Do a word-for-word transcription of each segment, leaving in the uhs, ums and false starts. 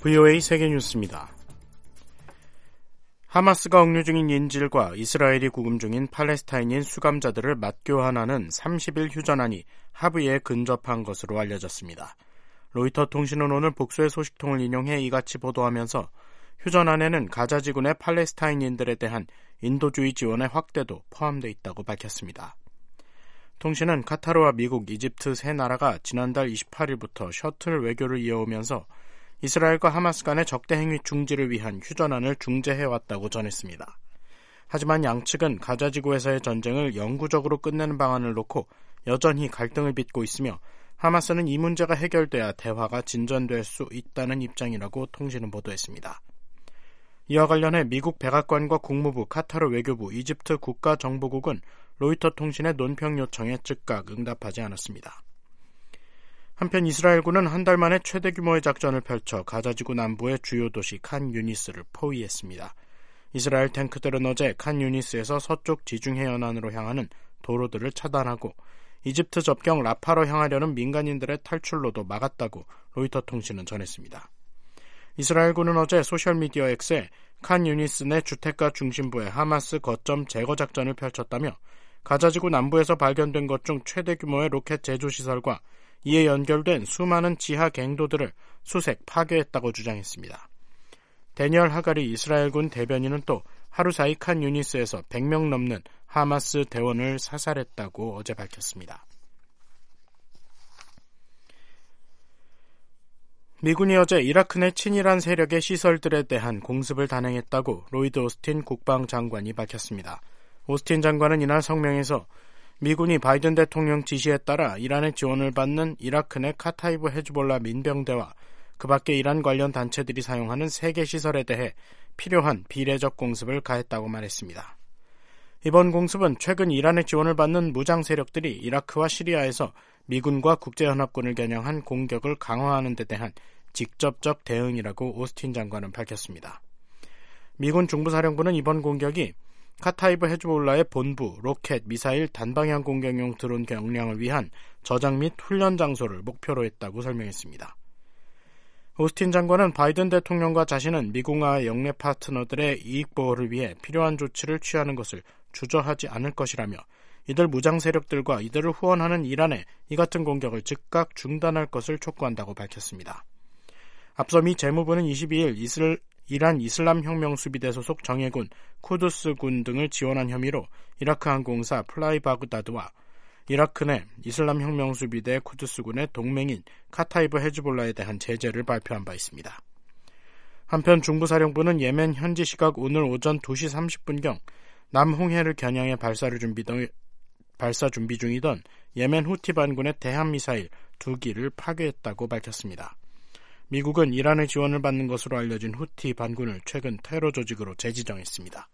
브이오에이 세계뉴스입니다. 하마스가 억류 중인 인질과 이스라엘이 구금 중인 팔레스타인인 수감자들을 맞교환하는 삼십 일 휴전안이 합의에 근접한 것으로 알려졌습니다. 로이터 통신은 오늘 복수의 소식통을 인용해 이같이 보도하면서 휴전안에는 가자 지구내 팔레스타인인들에 대한 인도주의 지원의 확대도 포함되어 있다고 밝혔습니다. 통신은 카타르와 미국, 이집트 세 나라가 지난달 이십팔 일부터 셔틀 외교를 이어오면서 이스라엘과 하마스 간의 적대 행위 중지를 위한 휴전안을 중재해왔다고 전했습니다. 하지만 양측은 가자 지구에서의 전쟁을 영구적으로 끝내는 방안을 놓고 여전히 갈등을 빚고 있으며 하마스는 이 문제가 해결돼야 대화가 진전될 수 있다는 입장이라고 통신은 보도했습니다. 이와 관련해 미국 백악관과 국무부, 카타르 외교부, 이집트 국가정보국은 로이터 통신의 논평 요청에 즉각 응답하지 않았습니다. 한편 이스라엘군은 한 달 만에 최대 규모의 작전을 펼쳐 가자지구 남부의 주요 도시 칸 유니스를 포위했습니다. 이스라엘 탱크들은 어제 칸 유니스에서 서쪽 지중해연안으로 향하는 도로들을 차단하고 이집트 접경 라파로 향하려는 민간인들의 탈출로도 막았다고 로이터 통신은 전했습니다. 이스라엘군은 어제 소셜미디어 X에 칸 유니스 내 주택가 중심부에 하마스 거점 제거 작전을 펼쳤다며 가자지구 남부에서 발견된 것 중 최대 규모의 로켓 제조시설과 이에 연결된 수많은 지하 갱도들을 수색, 파괴했다고 주장했습니다. 데니얼 하가리 이스라엘군 대변인은 또 하루 사이 칸 유니스에서 백 명 넘는 하마스 대원을 사살했다고 어제 밝혔습니다. 미군이 어제 이라크 내 친이란 세력의 시설들에 대한 공습을 단행했다고 로이드 오스틴 국방장관이 밝혔습니다. 오스틴 장관은 이날 성명에서 미군이 바이든 대통령 지시에 따라 이란의 지원을 받는 이라크 내 카타이브 헤즈볼라 민병대와 그 밖에 이란 관련 단체들이 사용하는 세계 시설에 대해 필요한 비례적 공습을 가했다고 말했습니다. 이번 공습은 최근 이란의 지원을 받는 무장 세력들이 이라크와 시리아에서 미군과 국제연합군을 겨냥한 공격을 강화하는 데 대한 직접적 대응이라고 오스틴 장관은 밝혔습니다. 미군 중부사령부는 이번 공격이 카타이브 헤즈볼라의 본부, 로켓, 미사일, 단방향 공격용 드론 경량을 위한 저장 및 훈련 장소를 목표로 했다고 설명했습니다. 오스틴 장관은 바이든 대통령과 자신은 미국과 영내 파트너들의 이익 보호를 위해 필요한 조치를 취하는 것을 주저하지 않을 것이라며 이들 무장 세력들과 이들을 후원하는 이란에 이 같은 공격을 즉각 중단할 것을 촉구한다고 밝혔습니다. 앞서 미 재무부는 이십이 일 이슬 이란 이슬람혁명수비대 소속 정예군, 쿠두스군 등을 지원한 혐의로 이라크 항공사 플라이 바그다드와 이라크 내 이슬람혁명수비대 쿠두스군의 동맹인 카타이브 헤즈볼라에 대한 제재를 발표한 바 있습니다. 한편 중부사령부는 예멘 현지 시각 오늘 오전 두 시 삼십 분경 남홍해를 겨냥해 발사를 준비, 발사 준비 중이던 예멘 후티 반군의 대함미사일 두 기를 파괴했다고 밝혔습니다. 미국은 이란의 지원을 받는 것으로 알려진 후티 반군을 최근 테러 조직으로 재지정했습니다.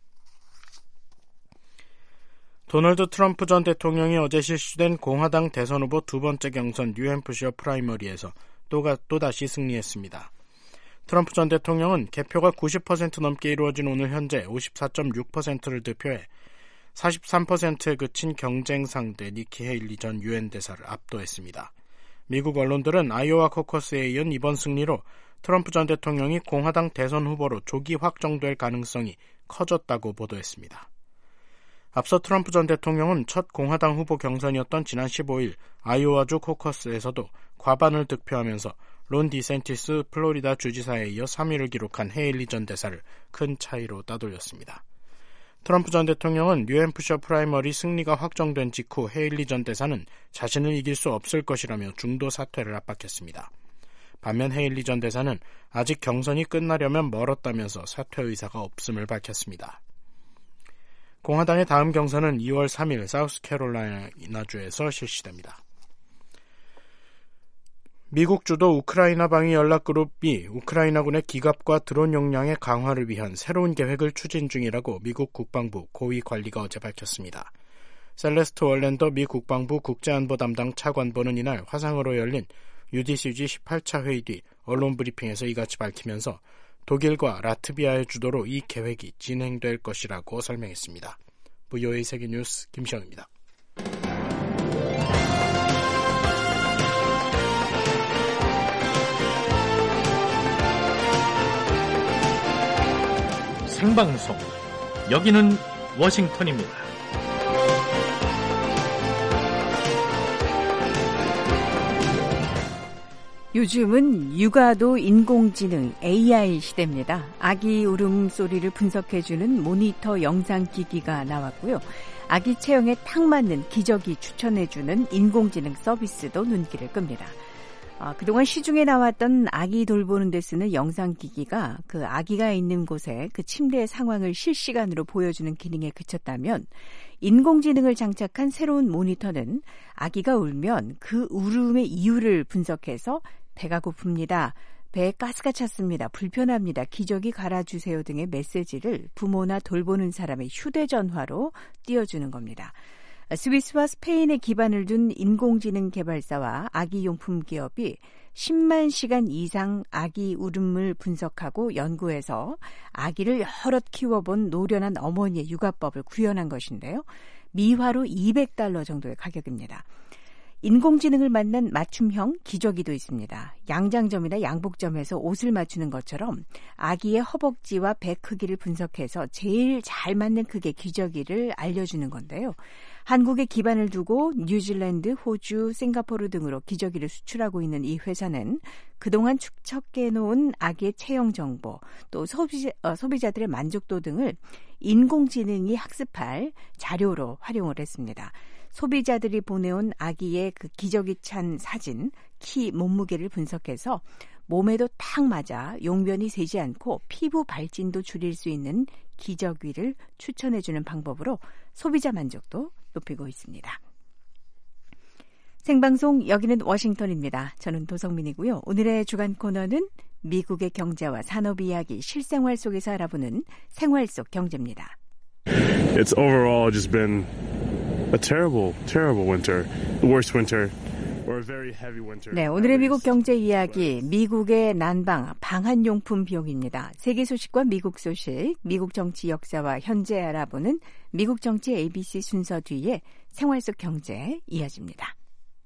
도널드 트럼프 전 대통령이 어제 실시된 공화당 대선 후보 두 번째 경선 뉴햄프셔 프라이머리에서 또가, 또다시 승리했습니다. 트럼프 전 대통령은 개표가 구십 퍼센트 넘게 이루어진 오늘 현재 오십사 점 육 퍼센트를 득표해 사십삼 퍼센트에 그친 경쟁 상대 니키 헤일리 전 유엔 대사를 압도했습니다. 미국 언론들은 아이오와 코커스에 이은 이번 승리로 트럼프 전 대통령이 공화당 대선 후보로 조기 확정될 가능성이 커졌다고 보도했습니다. 앞서 트럼프 전 대통령은 첫 공화당 후보 경선이었던 지난 십오 일 아이오와주 코커스에서도 과반을 득표하면서 론 디센티스 플로리다 주지사에 이어 삼 위를 기록한 헤일리 전 대사를 큰 차이로 따돌렸습니다. 트럼프 전 대통령은 뉴햄프셔 프라이머리 승리가 확정된 직후 헤일리 전 대사는 자신을 이길 수 없을 것이라며 중도 사퇴를 압박했습니다. 반면 헤일리 전 대사는 아직 경선이 끝나려면 멀었다면서 사퇴 의사가 없음을 밝혔습니다. 공화당의 다음 경선은 이월 삼 일 사우스캐롤라이나주에서 실시됩니다. 미국 주도 우크라이나 방위 연락그룹이 우크라이나군의 기갑과 드론 역량의 강화를 위한 새로운 계획을 추진 중이라고 미국 국방부 고위 관리가 어제 밝혔습니다. 셀레스트 월랜더 미 국방부 국제안보 담당 차관보는 이날 화상으로 열린 유디씨지 십팔 차 회의 뒤 언론 브리핑에서 이같이 밝히면서 독일과 라트비아의 주도로 이 계획이 진행될 것이라고 설명했습니다. 브이오에이 세계뉴스 김시영입니다. 생방송. 여기는 워싱턴입니다. 요즘은 육아도 인공지능 에이아이 시대입니다. 아기 울음소리를 분석해주는 모니터 영상기기가 나왔고요. 아기 체형에 딱 맞는 기저귀 추천해주는 인공지능 서비스도 눈길을 끕니다. 아, 그동안 시중에 나왔던 아기 돌보는 데 쓰는 영상기기가 그 아기가 있는 곳에 그 침대의 상황을 실시간으로 보여주는 기능에 그쳤다면 인공지능을 장착한 새로운 모니터는 아기가 울면 그 울음의 이유를 분석해서 배가 고픕니다. 배에 가스가 찼습니다. 불편합니다. 기저귀 갈아주세요 등의 메시지를 부모나 돌보는 사람의 휴대전화로 띄워주는 겁니다. 스위스와 스페인에 기반을 둔 인공지능 개발사와 아기용품 기업이 십만 시간 이상 아기 울음을 분석하고 연구해서 아기를 여럿 키워본 노련한 어머니의 육아법을 구현한 것인데요. 미화로 이백 달러 정도의 가격입니다. 인공지능을 만난 맞춤형 기저귀도 있습니다. 양장점이나 양복점에서 옷을 맞추는 것처럼 아기의 허벅지와 배 크기를 분석해서 제일 잘 맞는 크기의 기저귀를 알려주는 건데요. 한국에 기반을 두고 뉴질랜드, 호주, 싱가포르 등으로 기저귀를 수출하고 있는 이 회사는 그동안 축적해놓은 아기의 체형 정보, 또 소비자, 어, 소비자들의 만족도 등을 인공지능이 학습할 자료로 활용을 했습니다. 소비자들이 보내온 아기의 그 기저귀 찬 사진, 키, 몸무게를 분석해서 몸에도 딱 맞아 용변이 새지 않고 피부 발진도 줄일 수 있는 기저귀를 추천해주는 방법으로 소비자 만족도 높이고 있습니다. 생방송 여기는 워싱턴입니다. 저는 도성민이고요. 오늘의 주간 코너는 미국의 경제와 산업 이야기 실생활 속에서 알아보는 생활 속 경제입니다. It's overall just been a terrible, terrible winter. The worst winter. Or a very heavy winter. 네, 오늘의 미국 경제 이야기, 미국의 난방, 방한용품 비용입니다. 세계 소식과 미국 소식, 미국 정치 역사와 현재 알아보는 미국 정치 에이비씨 순서 뒤에 생활 속 경제 이어집니다.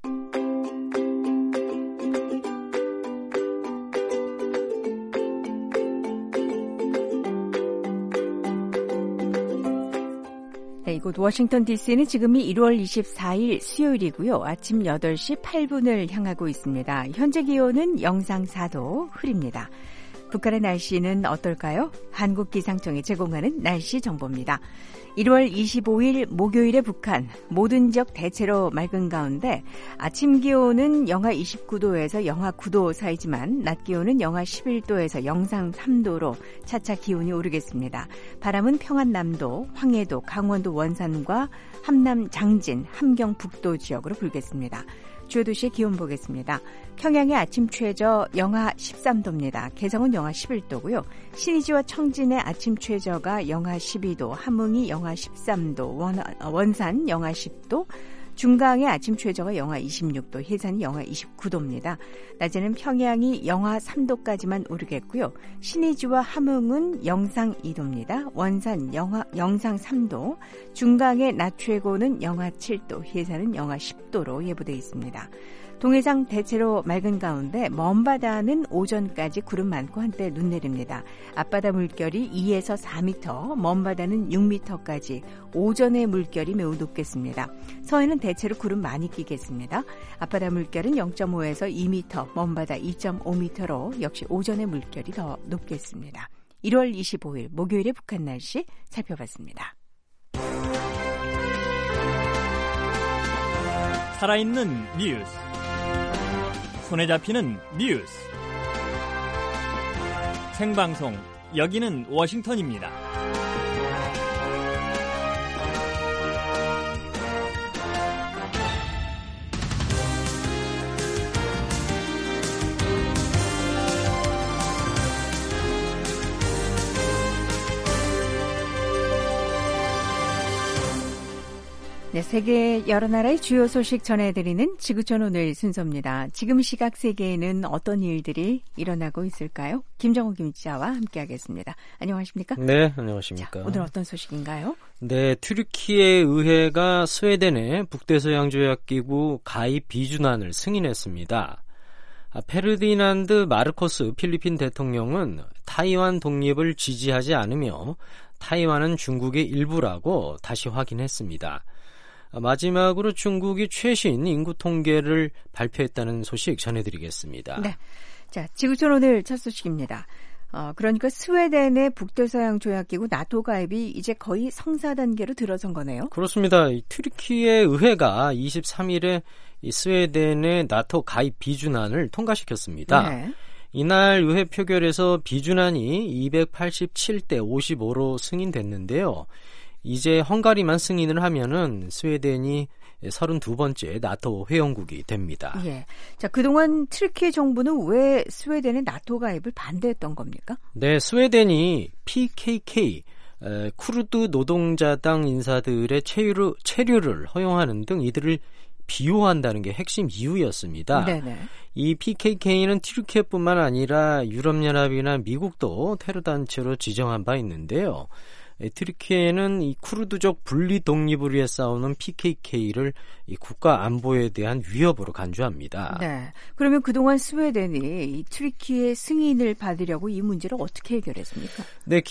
네, 이곳 워싱턴 디씨는 지금이 일월 이십사일 수요일이고요. 아침 여덟 시 팔 분을 향하고 있습니다. 현재 기온은 영상 사 도 흐립니다. 북한의 날씨는 어떨까요? 한국기상청이 제공하는 날씨 정보입니다. 일월 이십오일 목요일의 북한, 모든 지역 대체로 맑은 가운데 아침 기온은 영하 이십구 도에서 영하 구 도 사이지만 낮 기온은 영하 십일 도에서 영상 삼 도로 차차 기온이 오르겠습니다. 바람은 평안남도, 황해도, 강원도 원산과 함남 장진, 함경 북도 지역으로 불겠습니다. 주요 도시의 기온 보겠습니다. 평양의 아침 최저 영하 십삼 도입니다. 개성은 영하 십일 도고요. 신의지와 청진의 아침 최저가 영하 십이 도, 함흥이 영하 십삼 도, 원, 원산 영하 십 도, 중강의 아침 최저가 영하 이십육 도, 해산이 영하 이십구 도입니다. 낮에는 평양이 영하 삼 도까지만 오르겠고요. 신의지와 함흥은 영상 이 도입니다. 원산 영하, 영상 삼 도, 중강의 낮 최고는 영하 칠 도, 해산은 영하 십 도로 예보되어 있습니다. 동해상 대체로 맑은 가운데 먼바다는 오전까지 구름 많고 한때 눈 내립니다. 앞바다 물결이 이에서 사 미터, 먼바다는 육 미터까지 오전의 물결이 매우 높겠습니다. 서해는 대체로 구름 많이 끼겠습니다. 앞바다 물결은 영 점 오에서 이 미터, 먼바다 이 점 오 미터로 역시 오전의 물결이 더 높겠습니다. 일월 이십오일 목요일의 북한 날씨 살펴봤습니다. 살아있는 뉴스, 손에 잡히는 뉴스, 생방송 여기는 워싱턴입니다. 네, 세계 여러 나라의 주요 소식 전해드리는 지구촌 오늘 순서입니다. 지금 시각 세계에는 어떤 일들이 일어나고 있을까요? 김정호 기자와 함께하겠습니다. 안녕하십니까? 네, 안녕하십니까? 자, 오늘 어떤 소식인가요? 네, 튀르키예 의회가 스웨덴의 북대서양 조약기구 가입 비준안을 승인했습니다. 페르디난드 마르코스 필리핀 대통령은 타이완 독립을 지지하지 않으며 타이완은 중국의 일부라고 다시 확인했습니다. 마지막으로 중국이 최신 인구 통계를 발표했다는 소식 전해드리겠습니다. 네, 자 지구촌 오늘 첫 소식입니다. 어, 그러니까 스웨덴의 북대서양 조약기구 나토 가입이 이제 거의 성사 단계로 들어선 거네요. 그렇습니다. 튀르키예 의회가 이십삼 일에 이 스웨덴의 나토 가입 비준안을 통과시켰습니다. 네. 이날 의회 표결에서 비준안이 이백팔십칠 대 오십오로 승인됐는데요. 이제 헝가리만 승인을 하면은 스웨덴이 서른두 번째 나토 회원국이 됩니다. 예. 자, 그동안 튀르키예 정부는 왜 스웨덴의 나토 가입을 반대했던 겁니까? 네, 스웨덴이 피케이케이 에, 쿠르드 노동자당 인사들의 체류를, 체류를 허용하는 등 이들을 비호한다는 게 핵심 이유였습니다. 네네. 이 피케이케이는 튀르키예뿐만 아니라 유럽연합이나 미국도 테러 단체로 지정한 바 있는데요. 튀르키예는 이 쿠르드족 분리 독립을 위해 싸우는 피케이케이를 이 국가 안보에 대한 위협으로 간주합니다. 네. 그러면 그동안 스웨덴이 이 튀르키예 승인을 받으려고 이 문제를 어떻게 해결했습니까? 네,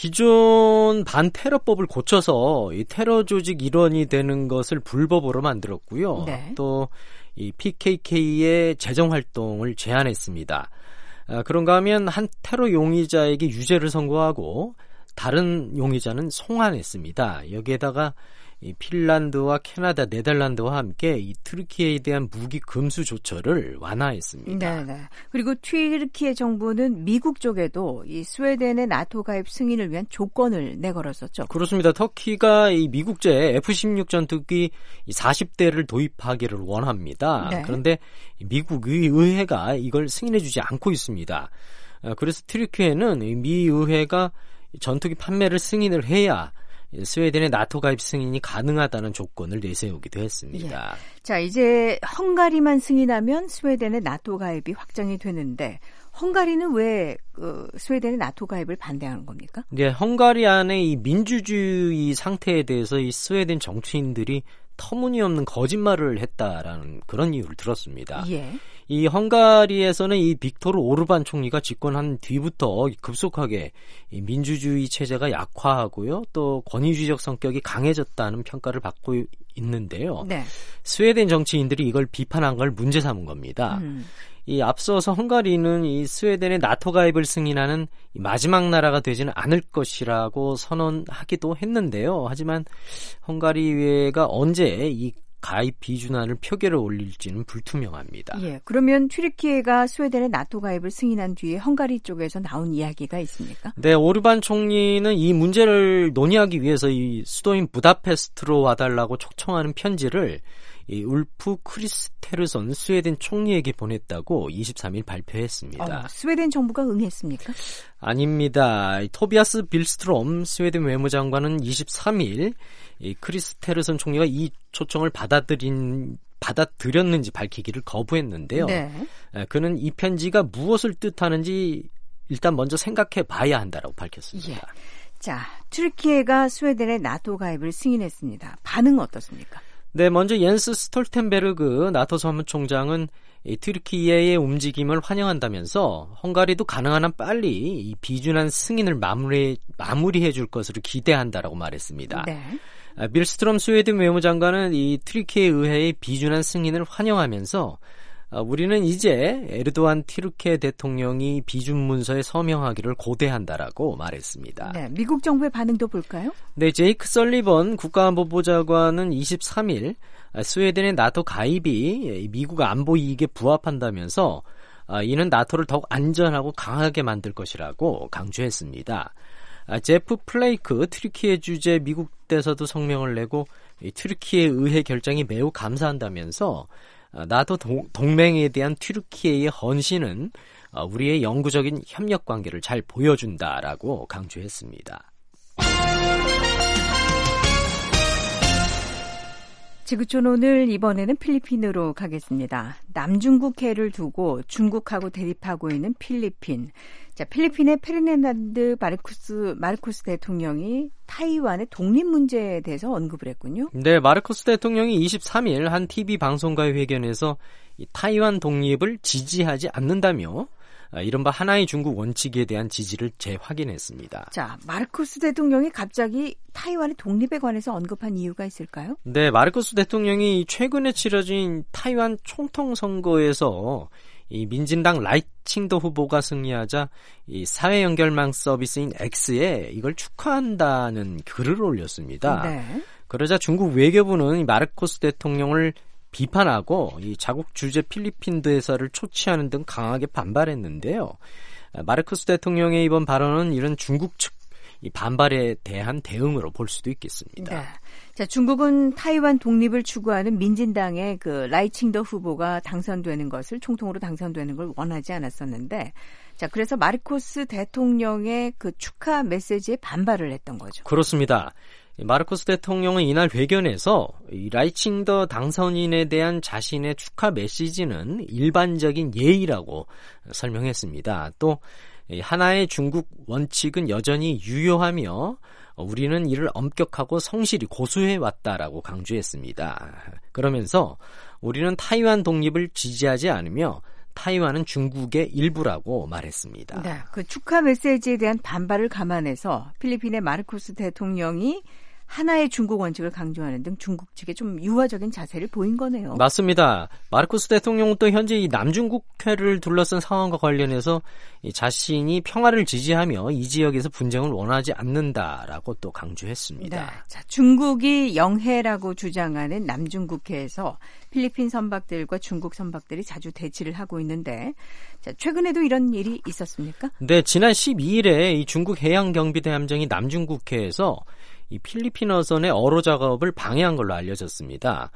기존 반테러법을 고쳐서 이 테러 조직 일원이 되는 것을 불법으로 만들었고요. 네. 또 이 피케이케이의 재정 활동을 제한했습니다. 아, 그런가 하면 한 테러 용의자에게 유죄를 선고하고 다른 용의자는 송환했습니다. 여기에다가 이 핀란드와 캐나다, 네덜란드와 함께 이 튀르키예에 대한 무기 금수 조처를 완화했습니다. 네, 네. 그리고 튀르키예 정부는 미국 쪽에도 이 스웨덴의 나토 가입 승인을 위한 조건을 내걸었었죠. 그렇습니다. 터키가 이 미국제 에프 십육 전투기 사십 대를 도입하기를 원합니다. 네. 그런데 미국의 의회가 이걸 승인해주지 않고 있습니다. 그래서 튀르키예는 미 의회가 전투기 판매를 승인을 해야 스웨덴의 나토 가입 승인이 가능하다는 조건을 내세우기도 했습니다. 예. 자, 이제 헝가리만 승인하면 스웨덴의 나토 가입이 확정이 되는데 헝가리는 왜 그 스웨덴의 나토 가입을 반대하는 겁니까? 네, 헝가리 안에 이 민주주의 상태에 대해서 이 스웨덴 정치인들이 터무니없는 거짓말을 했다라는 그런 이유를 들었습니다. 예. 이 헝가리에서는 이 빅토르 오르반 총리가 집권한 뒤부터 급속하게 이 민주주의 체제가 약화하고요, 또 권위주의적 성격이 강해졌다는 평가를 받고 있는데요. 네. 스웨덴 정치인들이 이걸 비판한 걸 문제 삼은 겁니다. 음. 이 앞서서 헝가리는 이 스웨덴의 나토 가입을 승인하는 마지막 나라가 되지는 않을 것이라고 선언하기도 했는데요. 하지만 헝가리 의회가 언제 이 가입 비준안을 표결에 올릴지는 불투명합니다. 예, 그러면 튀르키예가 스웨덴의 나토 가입을 승인한 뒤에 헝가리 쪽에서 나온 이야기가 있습니까? 네, 오르반 총리는 이 문제를 논의하기 위해서 이 수도인 부다페스트로 와달라고 초청하는 편지를 이 울프 크리스테르손 스웨덴 총리에게 보냈다고 이십삼 일 발표했습니다. 어, 스웨덴 정부가 응했습니까? 아닙니다. 토비아스 빌스트롬 스웨덴 외무장관은 이십삼 일 이 크리스테르손 총리가 이 초청을 받아들인 받아들였는지 밝히기를 거부했는데요. 네. 그는 이 편지가 무엇을 뜻하는지 일단 먼저 생각해 봐야 한다라고 밝혔습니다. 예. 자, 튀르키예가 스웨덴의 나토 가입을 승인했습니다. 반응은 어떻습니까? 네, 먼저 옌스 스톨텐베르그 나토 사무총장은 이 튀르키예의 움직임을 환영한다면서 헝가리도 가능한 한 빨리 이 비준안 승인을 마무리, 마무리해 줄 것으로 기대한다라고 말했습니다. 네. 빌스트롬 스웨덴 외무장관은 이 튀르키예 의회의 비준안 승인을 환영하면서 우리는 이제 에르도안 튀르키예 대통령이 비준 문서에 서명하기를 고대한다라고 말했습니다. 네, 미국 정부의 반응도 볼까요? 네, 제이크 설리번 국가안보보좌관은 이십삼 일 스웨덴의 나토 가입이 미국 안보 이익에 부합한다면서 이는 나토를 더욱 안전하고 강하게 만들 것이라고 강조했습니다. 제프 플레이크 튀르키예 주재 미국 대사도 성명을 내고 튀르키예 의회 결정이 매우 감사한다면서 나토 동맹에 대한 튀르키예의 헌신은 우리의 영구적인 협력 관계를 잘 보여준다라고 강조했습니다. 지구촌 오늘 이번에는 필리핀으로 가겠습니다. 남중국해를 두고 중국하고 대립하고 있는 필리핀. 자, 필리핀의 페르난드 마르코스, 마르코스 대통령이 타이완의 독립 문제에 대해서 언급을 했군요. 네, 마르코스 대통령이 이십삼 일 한 티비 방송과의 회견에서 이 타이완 독립을 지지하지 않는다며 이른바 하나의 중국 원칙에 대한 지지를 재확인했습니다. 자, 마르코스 대통령이 갑자기 타이완의 독립에 관해서 언급한 이유가 있을까요? 네, 마르코스 대통령이 최근에 치러진 타이완 총통 선거에서 이 민진당 라이칭더 후보가 승리하자 이 사회 연결망 서비스인 X에 이걸 축하한다는 글을 올렸습니다. 네. 그러자 중국 외교부는 마르코스 대통령을 비판하고 이 자국 주재 필리핀 대사를 초치하는 등 강하게 반발했는데요. 마르코스 대통령의 이번 발언은 이런 중국 측 이 반발에 대한 대응으로 볼 수도 있겠습니다. 네. 자, 중국은 타이완 독립을 추구하는 민진당의 그 라이칭더 후보가 당선되는 것을 총통으로 당선되는 걸 원하지 않았었는데, 자, 그래서 마르코스 대통령의 그 축하 메시지에 반발을 했던 거죠. 그렇습니다. 마르코스 대통령은 이날 회견에서 이 라이칭더 당선인에 대한 자신의 축하 메시지는 일반적인 예의라고 설명했습니다. 또 하나의 중국 원칙은 여전히 유효하며 우리는 이를 엄격하고 성실히 고수해왔다라고 강조했습니다. 그러면서 우리는 타이완 독립을 지지하지 않으며 타이완은 중국의 일부라고 말했습니다. 네, 그 축하 메시지에 대한 반발을 감안해서 필리핀의 마르코스 대통령이 하나의 중국 원칙을 강조하는 등 중국 측에 좀 유화적인 자세를 보인 거네요. 맞습니다. 마르코스 대통령은 또 현재 이 남중국해를 둘러싼 상황과 관련해서 이 자신이 평화를 지지하며 이 지역에서 분쟁을 원하지 않는다라고 또 강조했습니다. 네. 자, 중국이 영해라고 주장하는 남중국해에서 필리핀 선박들과 중국 선박들이 자주 대치를 하고 있는데, 자, 최근에도 이런 일이 있었습니까? 네, 지난 십이 일에 이 중국 해양경비대 함정이 남중국해에서 이 필리핀 어선의 어로 작업을 방해한 걸로 알려졌습니다.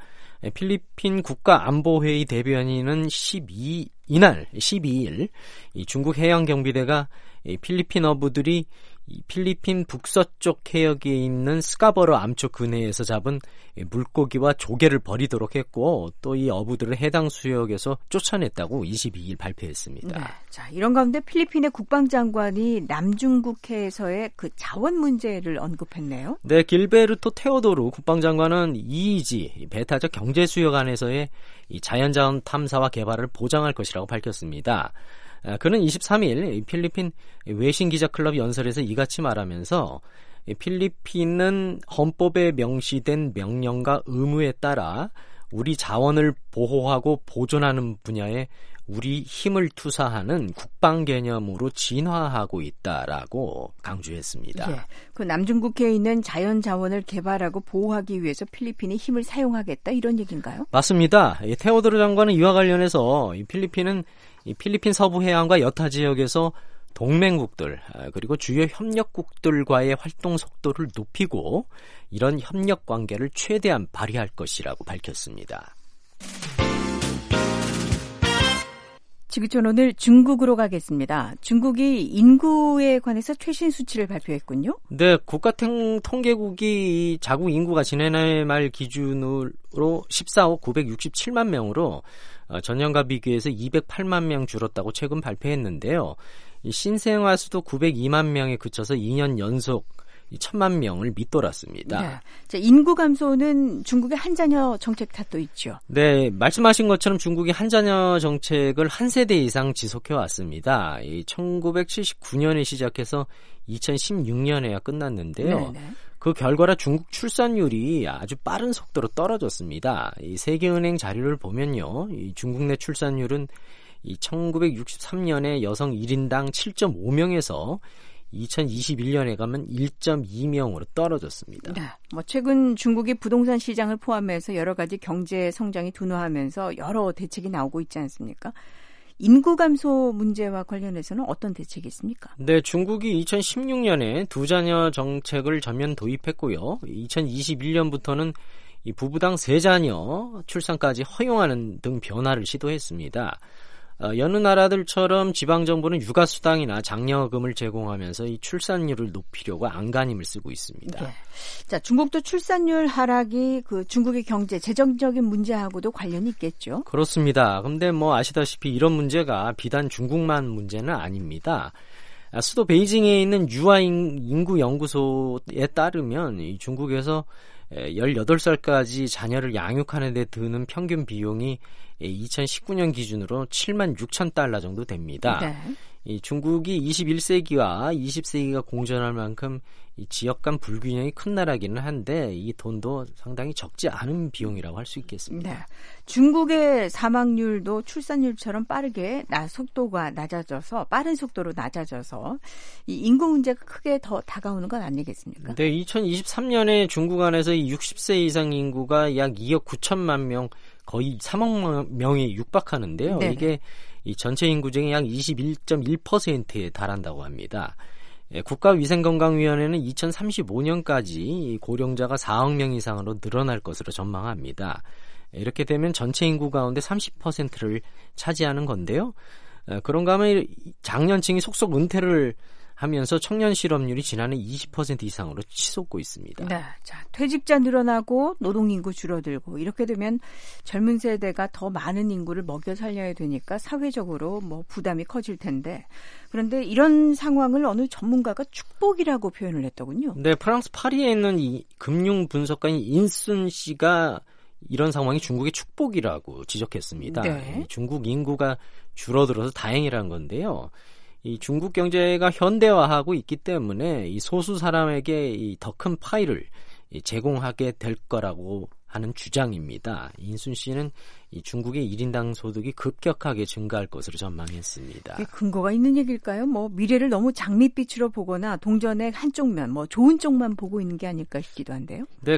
필리핀 국가안보회의 대변인은 십이 이날 십이 일 이 중국 해양경비대가 이 필리핀 어부들이 이 필리핀 북서쪽 해역에 있는 스카버러 암초 근해에서 잡은 물고기와 조개를 버리도록 했고, 또 이 어부들을 해당 수역에서 쫓아냈다고 이십이 일 발표했습니다. 네, 자, 이런 가운데 필리핀의 국방장관이 남중국해에서의 그 자원 문제를 언급했네요. 네, 길베르토 테오도르 국방장관은 이이지 배타적 경제 수역 안에서의 이 자연자원 탐사와 개발을 보장할 것이라고 밝혔습니다. 그는 이십삼 일 필리핀 외신기자클럽 연설에서 이같이 말하면서 필리핀은 헌법에 명시된 명령과 의무에 따라 우리 자원을 보호하고 보존하는 분야에 우리 힘을 투사하는 국방 개념으로 진화하고 있다라고 강조했습니다. 예, 그 남중국해에 있는 자연 자원을 개발하고 보호하기 위해서 필리핀이 힘을 사용하겠다, 이런 얘기인가요? 맞습니다. 테오도르 장관은 이와 관련해서 이 필리핀은 이 필리핀 서부 해안과 여타 지역에서 동맹국들 그리고 주요 협력국들과의 활동 속도를 높이고 이런 협력 관계를 최대한 발휘할 것이라고 밝혔습니다. 지구촌 오늘 중국으로 가겠습니다. 중국이 인구에 관해서 최신 수치를 발표했군요. 네, 국가통계국이 자국 인구가 지난해 말 기준으로 십사억 구백육십칠만 명으로 전년과 비교해서 이백팔만 명 줄었다고 최근 발표했는데요. 신생아 수도 구백이만 명에 그쳐서 이 년 연속 천만 명을 밑돌았습니다. 네. 자, 인구 감소는 중국의 한자녀 정책 탓도 있죠. 네, 말씀하신 것처럼 중국이 한자녀 정책을 한 세대 이상 지속해 왔습니다. 이 천구백칠십구 년에 시작해서 이천십육 년에야 끝났는데요. 네네. 그 결과라 중국 출산율이 아주 빠른 속도로 떨어졌습니다. 이 세계은행 자료를 보면요, 이 중국 내 출산율은 이 천구백육십삼 년에 여성 일 인당 칠 점 오 명에서 이천이십일 년에 가면 일 점 이 명으로 떨어졌습니다. 네, 뭐 최근 중국이 부동산 시장을 포함해서 여러 가지 경제 성장이 둔화하면서 여러 대책이 나오고 있지 않습니까? 인구 감소 문제와 관련해서는 어떤 대책이 있습니까? 네, 중국이 이천십육 년에 두 자녀 정책을 전면 도입했고요. 이천이십일 년부터는 이 부부당 세 자녀 출산까지 허용하는 등 변화를 시도했습니다. 어, 여느 나라들처럼 지방정부는 육아수당이나 장려금을 제공하면서 이 출산율을 높이려고 안간힘을 쓰고 있습니다. 네. 자, 중국도 출산율 하락이 그 중국의 경제, 재정적인 문제하고도 관련이 있겠죠? 그렇습니다. 근데 뭐 아시다시피 이런 문제가 비단 중국만 문제는 아닙니다. 수도 베이징에 있는 유아인구연구소에 따르면 이 중국에서 열여덟 살까지 자녀를 양육하는 데 드는 평균 비용이 이천십구 년 기준으로 칠만 육천 달러 정도 됩니다. 네. 이 중국이 이십일 세기와 이십 세기가 공존할 만큼 이 지역 간 불균형이 큰 나라기는 한데 이 돈도 상당히 적지 않은 비용이라고 할 수 있겠습니다. 네. 중국의 사망률도 출산율처럼 빠르게 나 속도가 낮아져서 빠른 속도로 낮아져서 이 인구 문제가 크게 더 다가오는 건 아니겠습니까? 네, 이천이십삼 년에 중국 안에서 이 육십 세 이상 인구가 약 이억 구천만 명, 거의 삼억 명이 육박하는데요. 네네. 이게 이 전체 인구 중에 약 이십일 점 일 퍼센트에 달한다고 합니다. 예, 국가위생건강위원회는 이천삼십오 년까지 고령자가 사억 명 이상으로 늘어날 것으로 전망합니다. 이렇게 되면 전체 인구 가운데 삼십 퍼센트를 차지하는 건데요. 예, 그런가 하면 장년층이 속속 은퇴를 하면서 청년 실업률이 지난해 이십 퍼센트 이상으로 치솟고 있습니다. 네, 자, 퇴직자 늘어나고 노동인구 줄어들고 이렇게 되면 젊은 세대가 더 많은 인구를 먹여 살려야 되니까 사회적으로 뭐 부담이 커질 텐데 그런데 이런 상황을 어느 전문가가 축복이라고 표현을 했더군요. 네, 프랑스 파리에 있는 이 금융 분석가인 인순 씨가 이런 상황이 중국의 축복이라고 지적했습니다. 네. 중국 인구가 줄어들어서 다행이라는 건데요. 이 중국 경제가 현대화하고 있기 때문에 이 소수 사람에게 이 더 큰 파이를 제공하게 될 거라고 하는 주장입니다. 인순 씨는 이 중국의 일 인당 소득이 급격하게 증가할 것으로 전망했습니다. 이게 근거가 있는 얘기일까요? 뭐 미래를 너무 장밋빛으로 보거나 동전의 한쪽 면, 뭐 좋은 쪽만 보고 있는 게 아닐까 싶기도 한데요. 네,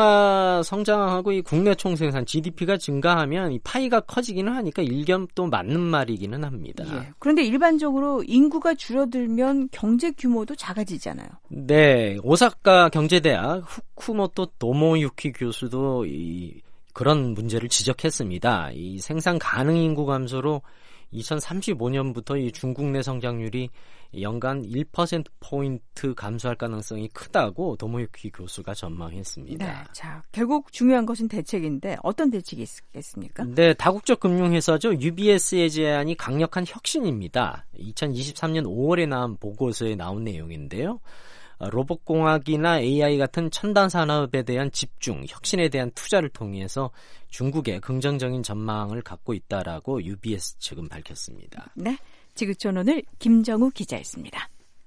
경제가 성장하고 이 국내 총생산 지디피가 증가하면 이 파이가 커지기는 하니까 일견 또 맞는 말이기는 합니다. 예. 그런데 일반적으로 인구가 줄어들면 경제 규모도 작아지잖아요. 네, 오사카 경제대학 후쿠모토 도모유키 교수도 이 그런 문제를 지적했습니다. 이 생산 가능 인구 감소로 이천삼십오 년부터 이 중국 내 성장률이 연간 일 퍼센트 포인트 감소할 가능성이 크다고 도모유키 교수가 전망했습니다. 네, 자, 결국 중요한 것은 대책인데 어떤 대책이 있겠습니까? 네, 다국적 금융회사죠. 유비에스의 제안이 강력한 혁신입니다. 이천이십삼 년 오월에 나온 보고서에 나온 내용인데요. 로봇공학이나 에이아이 같은 첨단 산업에 대한 집중, 혁신에 대한 투자를 통해서 중국에 긍정적인 전망을 갖고 있다라고 유비에스 측은 밝혔습니다. 네, 지구촌 오늘 김정우 기자였습니다.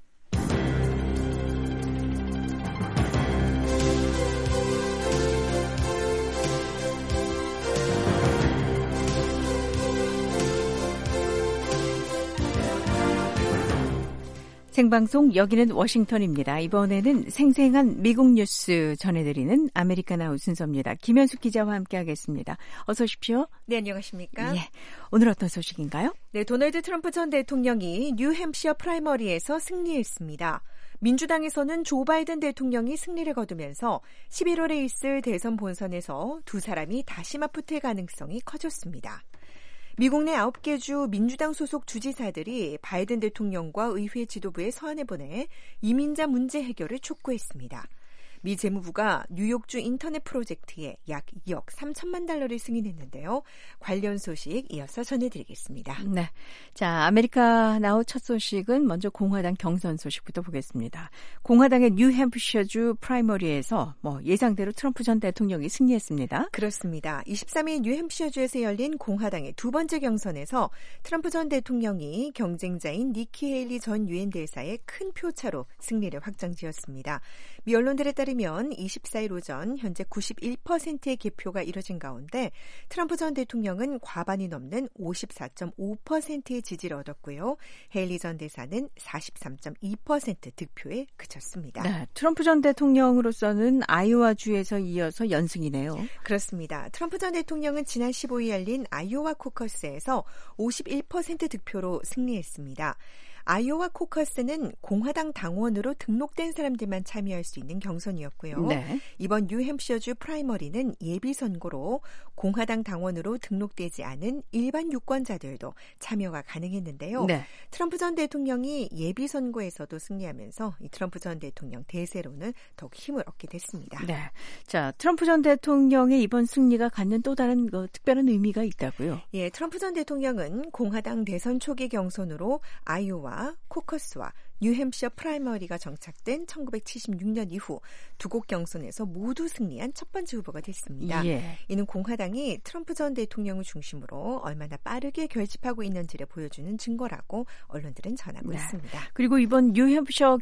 생방송 여기는 워싱턴입니다. 이번에는 생생한 미국 뉴스 전해드리는 아메리카나우 순서입니다. 김현숙 기자와 함께하겠습니다. 어서 오십시오. 네, 안녕하십니까? 예, 오늘 어떤 소식인가요? 네, 도널드 트럼프 전 대통령이 뉴햄프셔 프라이머리에서 승리했습니다. 민주당에서는 조 바이든 대통령이 승리를 거두면서 십일월에 있을 대선 본선에서 두 사람이 다시 맞붙을 가능성이 커졌습니다. 미국 내 아홉 개 주 민주당 소속 주지사들이 바이든 대통령과 의회 지도부에 서한을 보내 이민자 문제 해결을 촉구했습니다. 미 재무부가 뉴욕주 인터넷 프로젝트에 약 이억 삼천만 달러를 승인했는데요. 관련 소식 이어서 전해드리겠습니다. 네, 자, 아메리카나우 첫 소식은 먼저 공화당 경선 소식부터 보겠습니다. 공화당의 뉴햄프셔주 프라이머리에서 뭐 예상대로 트럼프 전 대통령이 승리했습니다. 그렇습니다. 이십삼 일 뉴햄프셔주에서 열린 공화당의 두 번째 경선에서 트럼프 전 대통령이 경쟁자인 니키 헤일리 전 유엔 대사의 큰 표차로 승리를 확정지었습니다. 미 언론들에 따르면 이십사 일 오전 현재 구십일 퍼센트의 개표가 이뤄진 가운데 트럼프 전 대통령은 과반이 넘는 오십사 점 오 퍼센트의 지지를 얻었고요. 헤일리 전 대사는 사십삼 점 이 퍼센트 득표에 그쳤습니다. 네, 트럼프 전 대통령으로서는 아이오와주에서 이어서 연승이네요. 그렇습니다. 트럼프 전 대통령은 지난 십오 일 열린 아이오와 코커스에서 오십일 퍼센트 득표로 승리했습니다. 아이오와 코커스는 공화당 당원으로 등록된 사람들만 참여할 수 있는 경선이었고요. 네. 이번 뉴햄셔주 프라이머리는 예비선거로 공화당 당원으로 등록되지 않은 일반 유권자들도 참여가 가능했는데요. 네. 트럼프 전 대통령이 예비선거에서도 승리하면서 이 트럼프 전 대통령 대세로는 더욱 힘을 얻게 됐습니다. 네. 자, 트럼프 전 대통령의 이번 승리가 갖는 또 다른 그 특별한 의미가 있다고요? 예, 트럼프 전 대통령은 공화당 대선 초기 경선으로 아이오와 코커스와 뉴햄셔 프라이머리가 정착된 천구백칠십육 년 이후 두 곳 경선에서 모두 승리한 첫 번째 후보가 됐습니다. 예. 이는 공화당이 트럼프 전 대통령을 중심으로 얼마나 빠르게 결집하고 있는지를 보여주는 증거라고 언론들은 전하고 네. 있습니다. 그리고 이번 뉴햄셔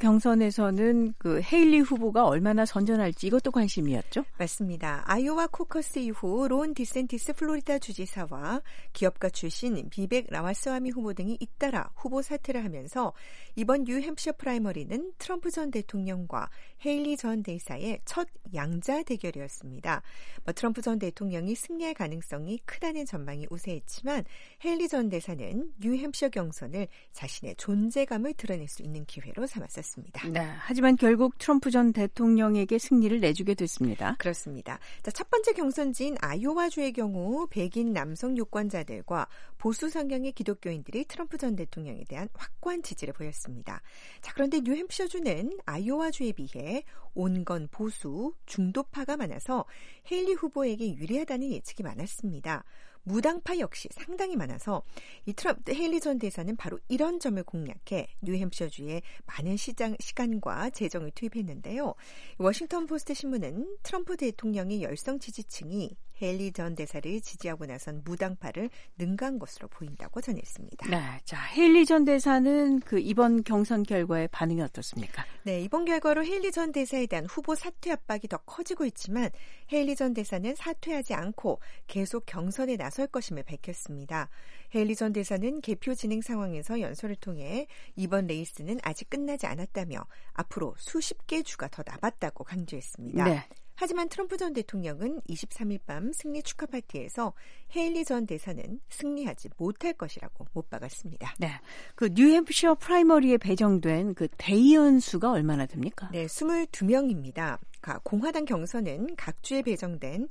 경선에서는 그 헤일리 후보가 얼마나 선전할지 이것도 관심이었죠? 맞습니다. 아이오와 코커스 이후 론 디센티스 플로리다 주지사와 기업가 출신 비백 라마스와미 후보 등이 잇따라 후보 사퇴를 하면서 이번 뉴햄셔 프라이머리는 트럼프 전 대통령과 헤일리 전 대사의 첫 양자 대결이었습니다. 뭐 트럼프 전 대통령이 승리할 가능성이 크다는 전망이 우세했지만 헤일리 전 대사는 뉴햄셔 경선을 자신의 존재감을 드러낼 수 있는 기회로 삼았었습니다. 네, 하지만 결국 트럼프 전 대통령에게 승리를 내주게 됐습니다. 그렇습니다. 자, 첫 번째 경선지인 아이오와주의 경우 백인 남성 유권자들과 보수 성향의 기독교인들이 트럼프 전 대통령에 대한 확고한 지지를 보였습니다. 자, 그런데 뉴햄셔주는 아이오와주에 비해 온건 보수, 중도파가 많아서 헤일리 후보에게 유리하다는 예측이 많았습니다. 무당파 역시 상당히 많아서 이 트럼프 헤일리 전 대사는 바로 이런 점을 공략해 뉴햄셔주에 많은 시장, 시간과 재정을 투입했는데요. 워싱턴 포스트 신문은 트럼프 대통령의 열성 지지층이 헤일리 전 대사를 지지하고 나선 무당파를 능가한 것으로 보인다고 전했습니다. 네, 자 헤일리 전 대사는 그 이번 경선 결과의 반응이 어떻습니까? 네, 이번 결과로 헤일리 전 대사에 대한 후보 사퇴 압박이 더 커지고 있지만 헤일리 전 대사는 사퇴하지 않고 계속 경선에 나설 것임을 밝혔습니다. 헤일리 전 대사는 개표 진행 상황에서 연설을 통해 이번 레이스는 아직 끝나지 않았다며 앞으로 수십 개 주가 더 남았다고 강조했습니다. 네. 하지만 트럼프 전 대통령은 이십삼 일 밤 승리 축하 파티에서 헤일리 전 대사는 승리하지 못할 것이라고 못 박았습니다. 네, 그 뉴햄셔 프라이머리에 배정된 그 대의원 수가 얼마나 됩니까? 네, 이십이 명입니다. 공화당 경선은 각 주에 배정된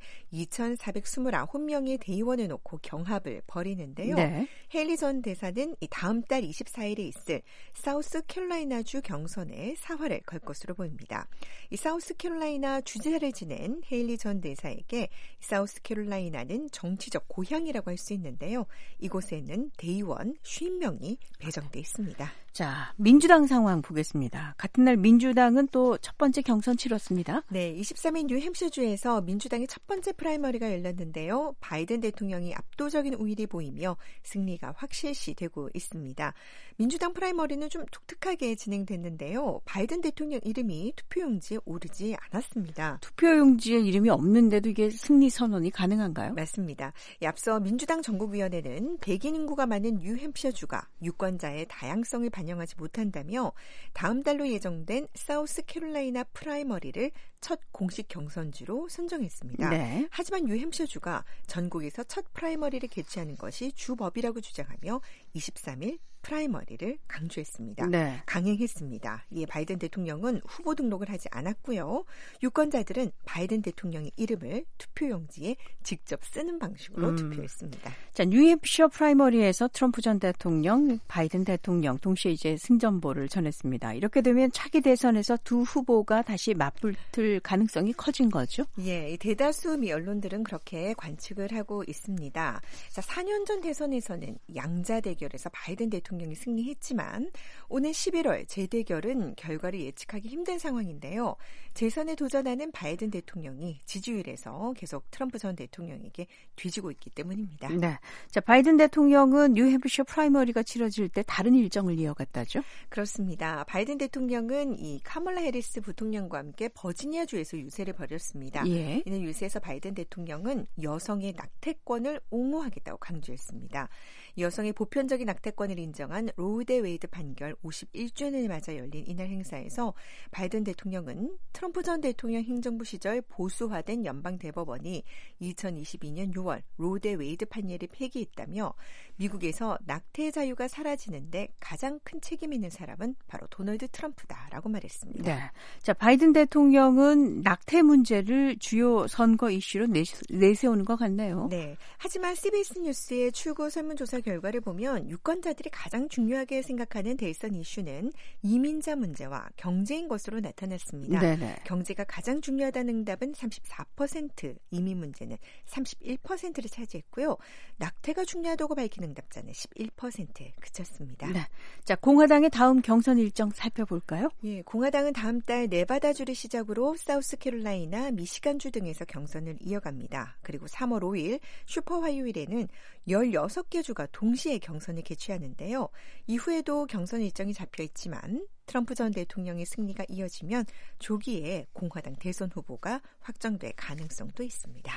이천사백이십구 명의 대의원을 놓고 경합을 벌이는데요. 네. 헤일리 전 대사는 다음 달 이십사 일에 있을 사우스캐롤라이나주 경선에 사활을 걸 것으로 보입니다. 이 사우스캐롤라이나 주지사를 지낸 헤일리 전 대사에게 사우스캐롤라이나는 정치적 고향이라고 할 수 있는데요. 이곳에는 대의원 오십 명이 배정돼 있습니다. 자, 민주당 상황 보겠습니다. 같은 날 민주당은 또 첫 번째 경선 치렀습니다. 네, 이십삼 일 뉴햄셔주에서 민주당의 첫 번째 프라이머리가 열렸는데요. 바이든 대통령이 압도적인 우위를 보이며 승리가 확실시되고 있습니다. 민주당 프라이머리는 좀 독특하게 진행됐는데요. 바이든 대통령 이름이 투표용지에 오르지 않았습니다. 투표용지에 이름이 없는데도 이게 승리 선언이 가능한가요? 맞습니다. 앞서 민주당 전국위원회는 백인 인구가 많은 뉴햄셔주가 유권자의 다양성을 반영하지 못한다며 다음 달로 예정된 사우스캐롤라이나 프라이머리를 첫 공식 경선지로 선정했습니다. 네. 하지만 뉴햄셔주가 전국에서 첫 프라이머리를 개최하는 것이 주법이라고 주장하며 이십삼 일 프라이머리를 강조했습니다. 네. 강행했습니다. 이에 바이든 대통령은 후보 등록을 하지 않았고요. 유권자들은 바이든 대통령의 이름을 투표용지에 직접 쓰는 방식으로 음. 투표했습니다. 자, 뉴햄셔 프라이머리에서 트럼프 전 대통령, 바이든 대통령 동시에 이제 승전보를 전했습니다. 이렇게 되면 차기 대선에서 두 후보가 다시 맞붙을 가능성이 커진 거죠? 예, 대다수 미 언론들은 그렇게 관측을 하고 있습니다. 자, 사 년 전 대선에서는 양자 대결에서 바이든 대통령 대통령이 승리했지만 오는 십일월 재대결은 결과를 예측하기 힘든 상황인데요. 재선에 도전하는 바이든 대통령이 지지율에서 계속 트럼프 전 대통령에게 뒤지고 있기 때문입니다. 네, 자 바이든 대통령은 뉴햄셔 프라이머리가 치러질 때 다른 일정을 이어갔다죠? 그렇습니다. 바이든 대통령은 이 카멀라 해리스 부통령과 함께 버지니아 버지니아주에서 유세를 벌였습니다. 예. 이는 유세에서 바이든 대통령은 여성의 낙태권을 옹호하겠다고 강조했습니다. 여성의 보편적인 낙태권을 인정한 로우 대 웨이드 판결 오십일 주년을 맞아 열린 이날 행사에서 바이든 대통령은 트럼프 전 대통령 행정부 시절 보수화된 연방대법원이 이천이십이년 유월 로우 대 웨이드 판결을 폐기했다며 미국에서 낙태 자유가 사라지는데 가장 큰 책임 있는 사람은 바로 도널드 트럼프다라고 말했습니다. 네. 자, 바이든 대통령은 낙태 문제를 주요 선거 이슈로 내세우는 것 같네요. 네. 하지만 씨비에스 뉴스의 출구 설문조사 결과를 보면 유권자들이 가장 중요하게 생각하는 대선 이슈는 이민자 문제와 경제인 것으로 나타났습니다. 네네. 경제가 가장 중요하다는 응답은 삼십사 퍼센트, 이민 문제는 삼십일 퍼센트를 차지했고요. 낙태가 중요하다고 밝힌 응답자는 십일 퍼센트에 그쳤습니다. 네. 자, 공화당의 다음 경선 일정 살펴볼까요? 예, 공화당은 다음 달 네바다주를 시작으로 사우스캐롤라이나, 미시간주 등에서 경선을 이어갑니다. 그리고 삼월 오일 슈퍼 화요일에는 열여섯 개 주가 동시에 경선을 개최하는데요. 이후에도 경선 일정이 잡혀 있지만 트럼프 전 대통령의 승리가 이어지면 조기에 공화당 대선 후보가 확정될 가능성도 있습니다.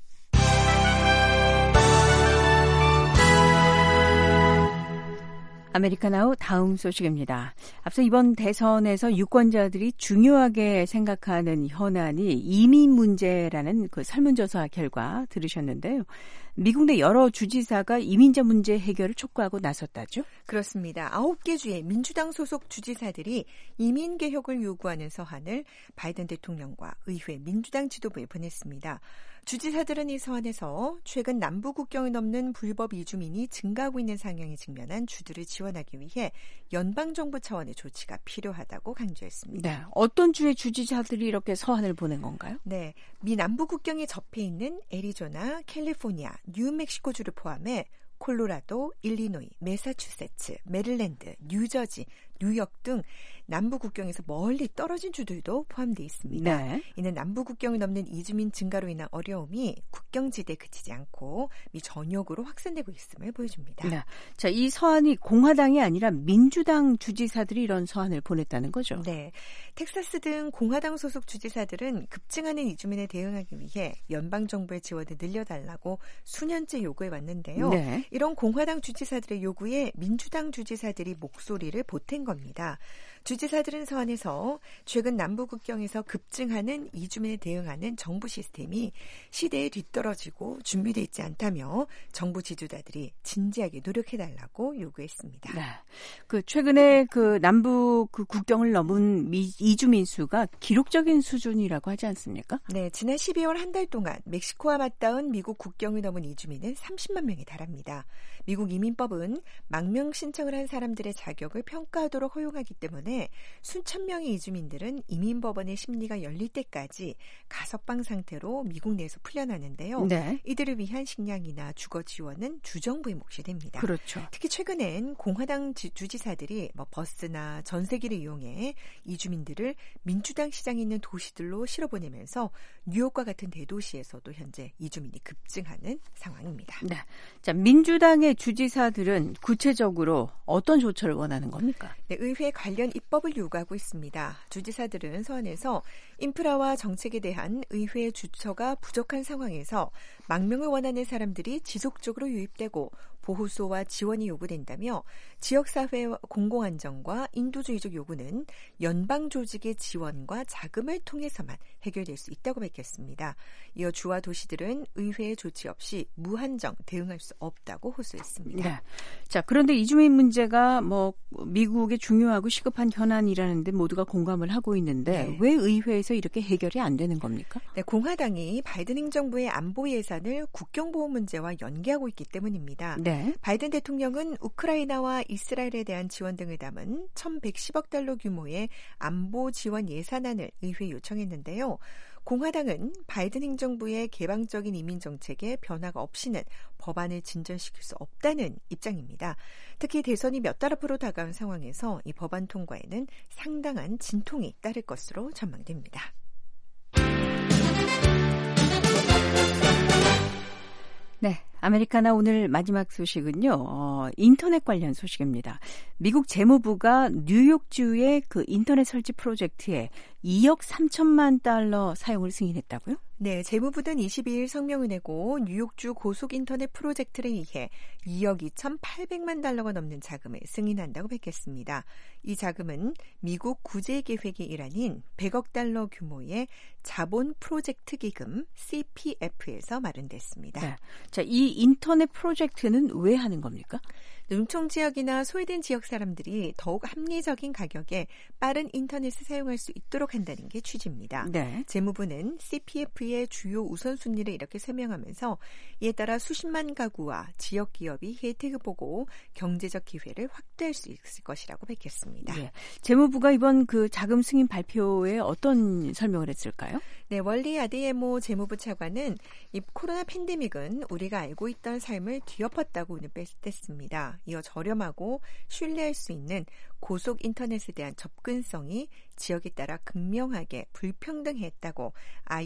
아메리카나우 다음 소식입니다. 앞서 이번 대선에서 유권자들이 중요하게 생각하는 현안이 이민 문제라는 그 설문조사 결과 들으셨는데요. 미국 내 여러 주지사가 이민자 문제 해결을 촉구하고 나섰다죠? 그렇습니다. 아홉 개 주의 민주당 소속 주지사들이 이민 개혁을 요구하는 서한을 바이든 대통령과 의회 민주당 지도부에 보냈습니다. 주지사들은 이 서한에서 최근 남부 국경을 넘는 불법 이주민이 증가하고 있는 상황에 직면한 주들을 지원하기 위해 연방정부 차원의 조치가 필요하다고 강조했습니다. 네, 어떤 주의 주지사들이 이렇게 서한을 보낸 건가요? 네, 미 남부 국경에 접해 있는 애리조나, 캘리포니아, 뉴멕시코주를 포함해 콜로라도, 일리노이, 매사추세츠, 메릴랜드, 뉴저지, 뉴욕 등 남부 국경에서 멀리 떨어진 주들도 포함되어 있습니다. 네. 이는 남부 국경을 넘는 이주민 증가로 인한 어려움이 국경지대에 그치지 않고 미 전역으로 확산되고 있음을 보여줍니다. 네. 자, 이 서한이 공화당이 아니라 민주당 주지사들이 이런 서한을 보냈다는 거죠? 네. 텍사스 등 공화당 소속 주지사들은 급증하는 이주민에 대응하기 위해 연방정부의 지원을 늘려달라고 수년째 요구해왔는데요. 네. 이런 공화당 주지사들의 요구에 민주당 주지사들이 목소리를 보탠 겁니다. 주지사들은 서한에서 최근 남부 국경에서 급증하는 이주민에 대응하는 정부 시스템이 시대에 뒤떨어지고 준비되어 있지 않다며 정부 지도자들이 진지하게 노력해달라고 요구했습니다. 네. 그 최근에 그 남부 그 국경을 넘은 미, 이주민 수가 기록적인 수준이라고 하지 않습니까? 네, 지난 십이월 한 달 동안 멕시코와 맞닿은 미국 국경을 넘은 이주민은 삼십만 명에 달합니다. 미국 이민법은 망명 신청을 한 사람들의 자격을 평가하도록 허용하기 때문에 수천 명의 이주민들은 이민법원의 심리가 열릴 때까지 가석방 상태로 미국 내에서 풀려나는데요. 네. 이들을 위한 식량이나 주거 지원은 주정부의 몫이 됩니다. 그렇죠. 특히 최근엔 공화당 주지사들이 뭐 버스나 전세기를 이용해 이주민들을 민주당 시장이 있는 도시들로 실어보내면서 뉴욕과 같은 대도시에서도 현재 이주민이 급증하는 상황입니다. 네. 자, 민주당의 주지사들은 구체적으로 어떤 조처를 원하는 겁니까? 네, 의회 관련 입법을 요구하고 있습니다. 주지사들은 서한에서 인프라와 정책에 대한 의회 주처가 부족한 상황에서 망명을 원하는 사람들이 지속적으로 유입되고 보호소와 지원이 요구된다며 지역사회 공공안정과 인도주의적 요구는 연방 조직의 지원과 자금을 통해서만 해결될 수 있다고 밝혔습니다. 이어 주와 도시들은 의회의 조치 없이 무한정 대응할 수 없다고 호소했습니다. 네. 자, 그런데 이주민 문제가 뭐 미국의 중요하고 시급한 현안이라는데 모두가 공감을 하고 있는데 네. 왜 의회에서 이렇게 해결이 안 되는 겁니까? 네, 공화당이 바이든 행정부의 안보 예산을 국경보호 문제와 연계하고 있기 때문입니다. 네. 바이든 대통령은 우크라이나와 이스라엘에 대한 지원 등을 담은 천백십억 달러 규모의 안보 지원 예산안을 의회에 요청했는데요. 공화당은 바이든 행정부의 개방적인 이민 정책에 변화가 없이는 법안을 진전시킬 수 없다는 입장입니다. 특히 대선이 몇 달 앞으로 다가온 상황에서 이 법안 통과에는 상당한 진통이 따를 것으로 전망됩니다. 네, 아메리카나 오늘 마지막 소식은요. 어, 인터넷 관련 소식입니다. 미국 재무부가 뉴욕주의 그 인터넷 설치 프로젝트에 이억 삼천만 달러 사용을 승인했다고요? 네, 재무부는 이십이일 성명을 내고 뉴욕주 고속 인터넷 프로젝트를 위해 이억 이천팔백만 달러가 넘는 자금을 승인한다고 밝혔습니다. 이 자금은 미국 구제계획의 일환인 백억 달러 규모의 자본 프로젝트 기금 씨피에프에서 마련됐습니다. 네. 자, 이 인터넷 프로젝트는 왜 하는 겁니까? 농촌 지역이나 소외된 지역 사람들이 더욱 합리적인 가격에 빠른 인터넷을 사용할 수 있도록 한다는 게 취지입니다. 네. 재무부는 씨피에프의 주요 우선순위를 이렇게 설명하면서 이에 따라 수십만 가구와 지역 기업이 혜택을 보고 경제적 기회를 확대할 수 있을 것이라고 밝혔습니다. 네. 재무부가 이번 그 자금 승인 발표에 어떤 설명을 했을까요? 네, 월리 아데예모 재무부 차관은 이 코로나 팬데믹은 우리가 알고 있던 삶을 뒤엎었다고 오늘 뺐습니다. 이어 저렴하고 신뢰할 수 있는 고속 인터넷에 대한 접근성이 지역에 따라 극명하게 불평등했다고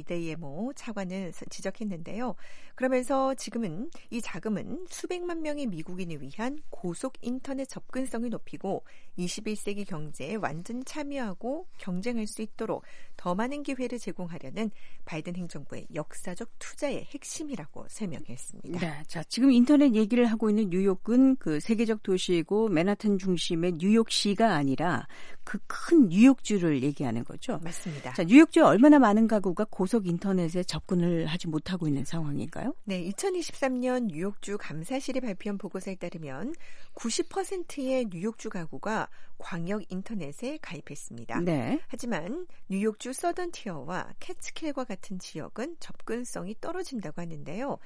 아데예모 차관은 지적했는데요. 그러면서 지금은 이 자금은 수백만 명의 미국인을 위한 고속 인터넷 접근성을 높이고 이십일 세기 경제에 완전히 참여하고 경쟁할 수 있도록 더 많은 기회를 제공하려는 바이든 행정부의 역사적 투자의 핵심이라고 설명했습니다. 네, 자, 지금 인터넷 얘기를 하고 있는 뉴욕은 그 세계적 도시이고 맨하튼 중심의 뉴욕시가 아니라 그 큰 뉴욕주를 얘기하는 거죠. 맞습니다. 자, 뉴욕주에 얼마나 많은 가구가 고속 인터넷에 접근을 하지 못하고 있는 상황인가요? 네, 이천이십삼 년 뉴욕주 감사실이 발표한 보고서에 따르면 구십 퍼센트의 뉴욕주 가구가 광역 인터넷에 가입했습니다. 네. 하지만 뉴욕주 서던티어와 캐츠킬과 같은 지역은 접근성이 떨어진다고 하는데요.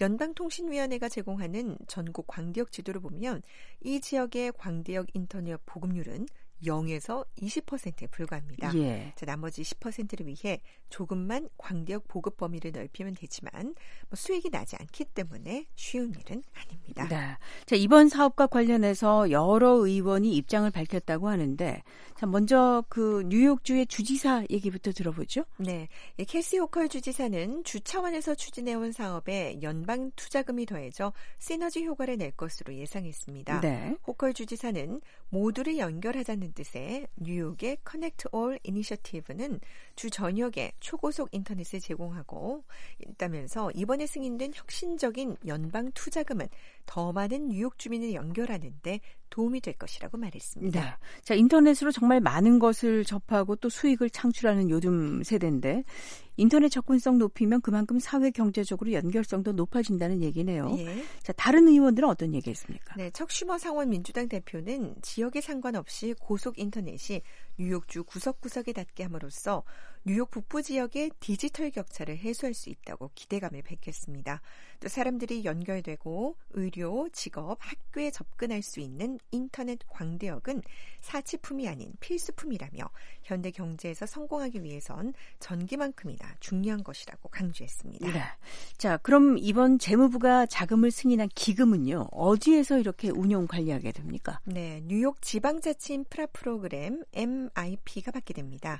연방통신위원회가 제공하는 전국 광대역 지도를 보면 이 지역의 광대역 인터넷 보급률은 영에서 이십 퍼센트에 불과합니다. 예. 자, 나머지 십 퍼센트를 위해 조금만 광대역 보급 범위를 넓히면 되지만 뭐 수익이 나지 않기 때문에 쉬운 일은 아닙니다. 네. 자, 이번 사업과 관련해서 여러 의원이 입장을 밝혔다고 하는데, 자, 먼저 그 뉴욕주의 주지사 얘기부터 들어보죠. 네, 캐시 호컬 주지사는 주 차원에서 추진해온 사업에 연방 투자금이 더해져 시너지 효과를 낼 것으로 예상했습니다. 네. 호컬 주지사는 모두를 연결하자는 뜻의 뉴욕의 Connect All 이니셔티브는 주 전역에 초고속 인터넷을 제공하고 있다면서 이번에 승인된 혁신적인 연방 투자금은 더 많은 뉴욕 주민을 연결하는 데 도움이 될 것이라고 말했습니다. 네. 자, 인터넷으로 정말 많은 것을 접하고 또 수익을 창출하는 요즘 세대인데 인터넷 접근성 높이면 그만큼 사회 경제적으로 연결성도 높아진다는 얘기네요. 예. 자, 다른 의원들은 어떤 얘기했습니까? 네, 척 슈머 상원 민주당 대표는 지역에 상관없이 고속 인터넷이 뉴욕주 구석구석에 닿게 함으로써 뉴욕 북부 지역의 디지털 격차를 해소할 수 있다고 기대감을 밝혔습니다. 또 사람들이 연결되고 의료, 직업, 학교에 접근할 수 있는 인터넷 광대역은 사치품이 아닌 필수품이라며 현대 경제에서 성공하기 위해선 전기만큼이나 중요한 것이라고 강조했습니다. 네. 자, 그럼 이번 재무부가 자금을 승인한 기금은요, 어디에서 이렇게 운용 관리하게 됩니까? 네, 뉴욕 지방자치 인프라 프로그램 엠아이피가 받게 됩니다.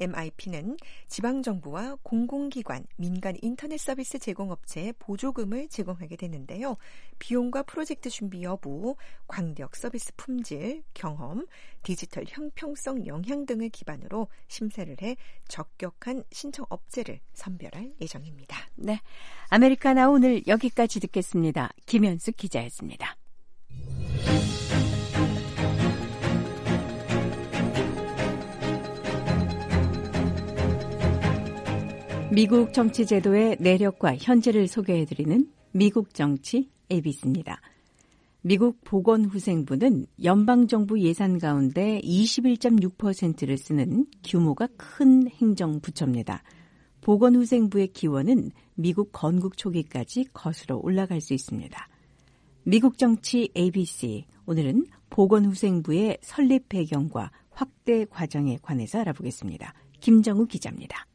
엠아이피는 지방정부와 공공기관, 민간 인터넷 서비스 제공업체에 보조금을 제공하게 되는데요. 비용과 프로젝트 준비 여부, 광대역 서비스 품질, 경험, 디지털 형평성 영향 등을 기반으로 심사를 해 적격한 신청업체를 선별할 예정입니다. 네, 아메리카나 오늘 여기까지 듣겠습니다. 김현숙 기자였습니다. 미국 정치 제도의 내력과 현재를 소개해드리는 미국 정치 에이비씨입니다. 미국 보건후생부는 연방정부 예산 가운데 이십일 점 육 퍼센트를 쓰는 규모가 큰 행정부처입니다. 보건후생부의 기원은 미국 건국 초기까지 거슬러 올라갈 수 있습니다. 미국 정치 에이비씨, 오늘은 보건후생부의 설립 배경과 확대 과정에 관해서 알아보겠습니다. 김정우 기자입니다.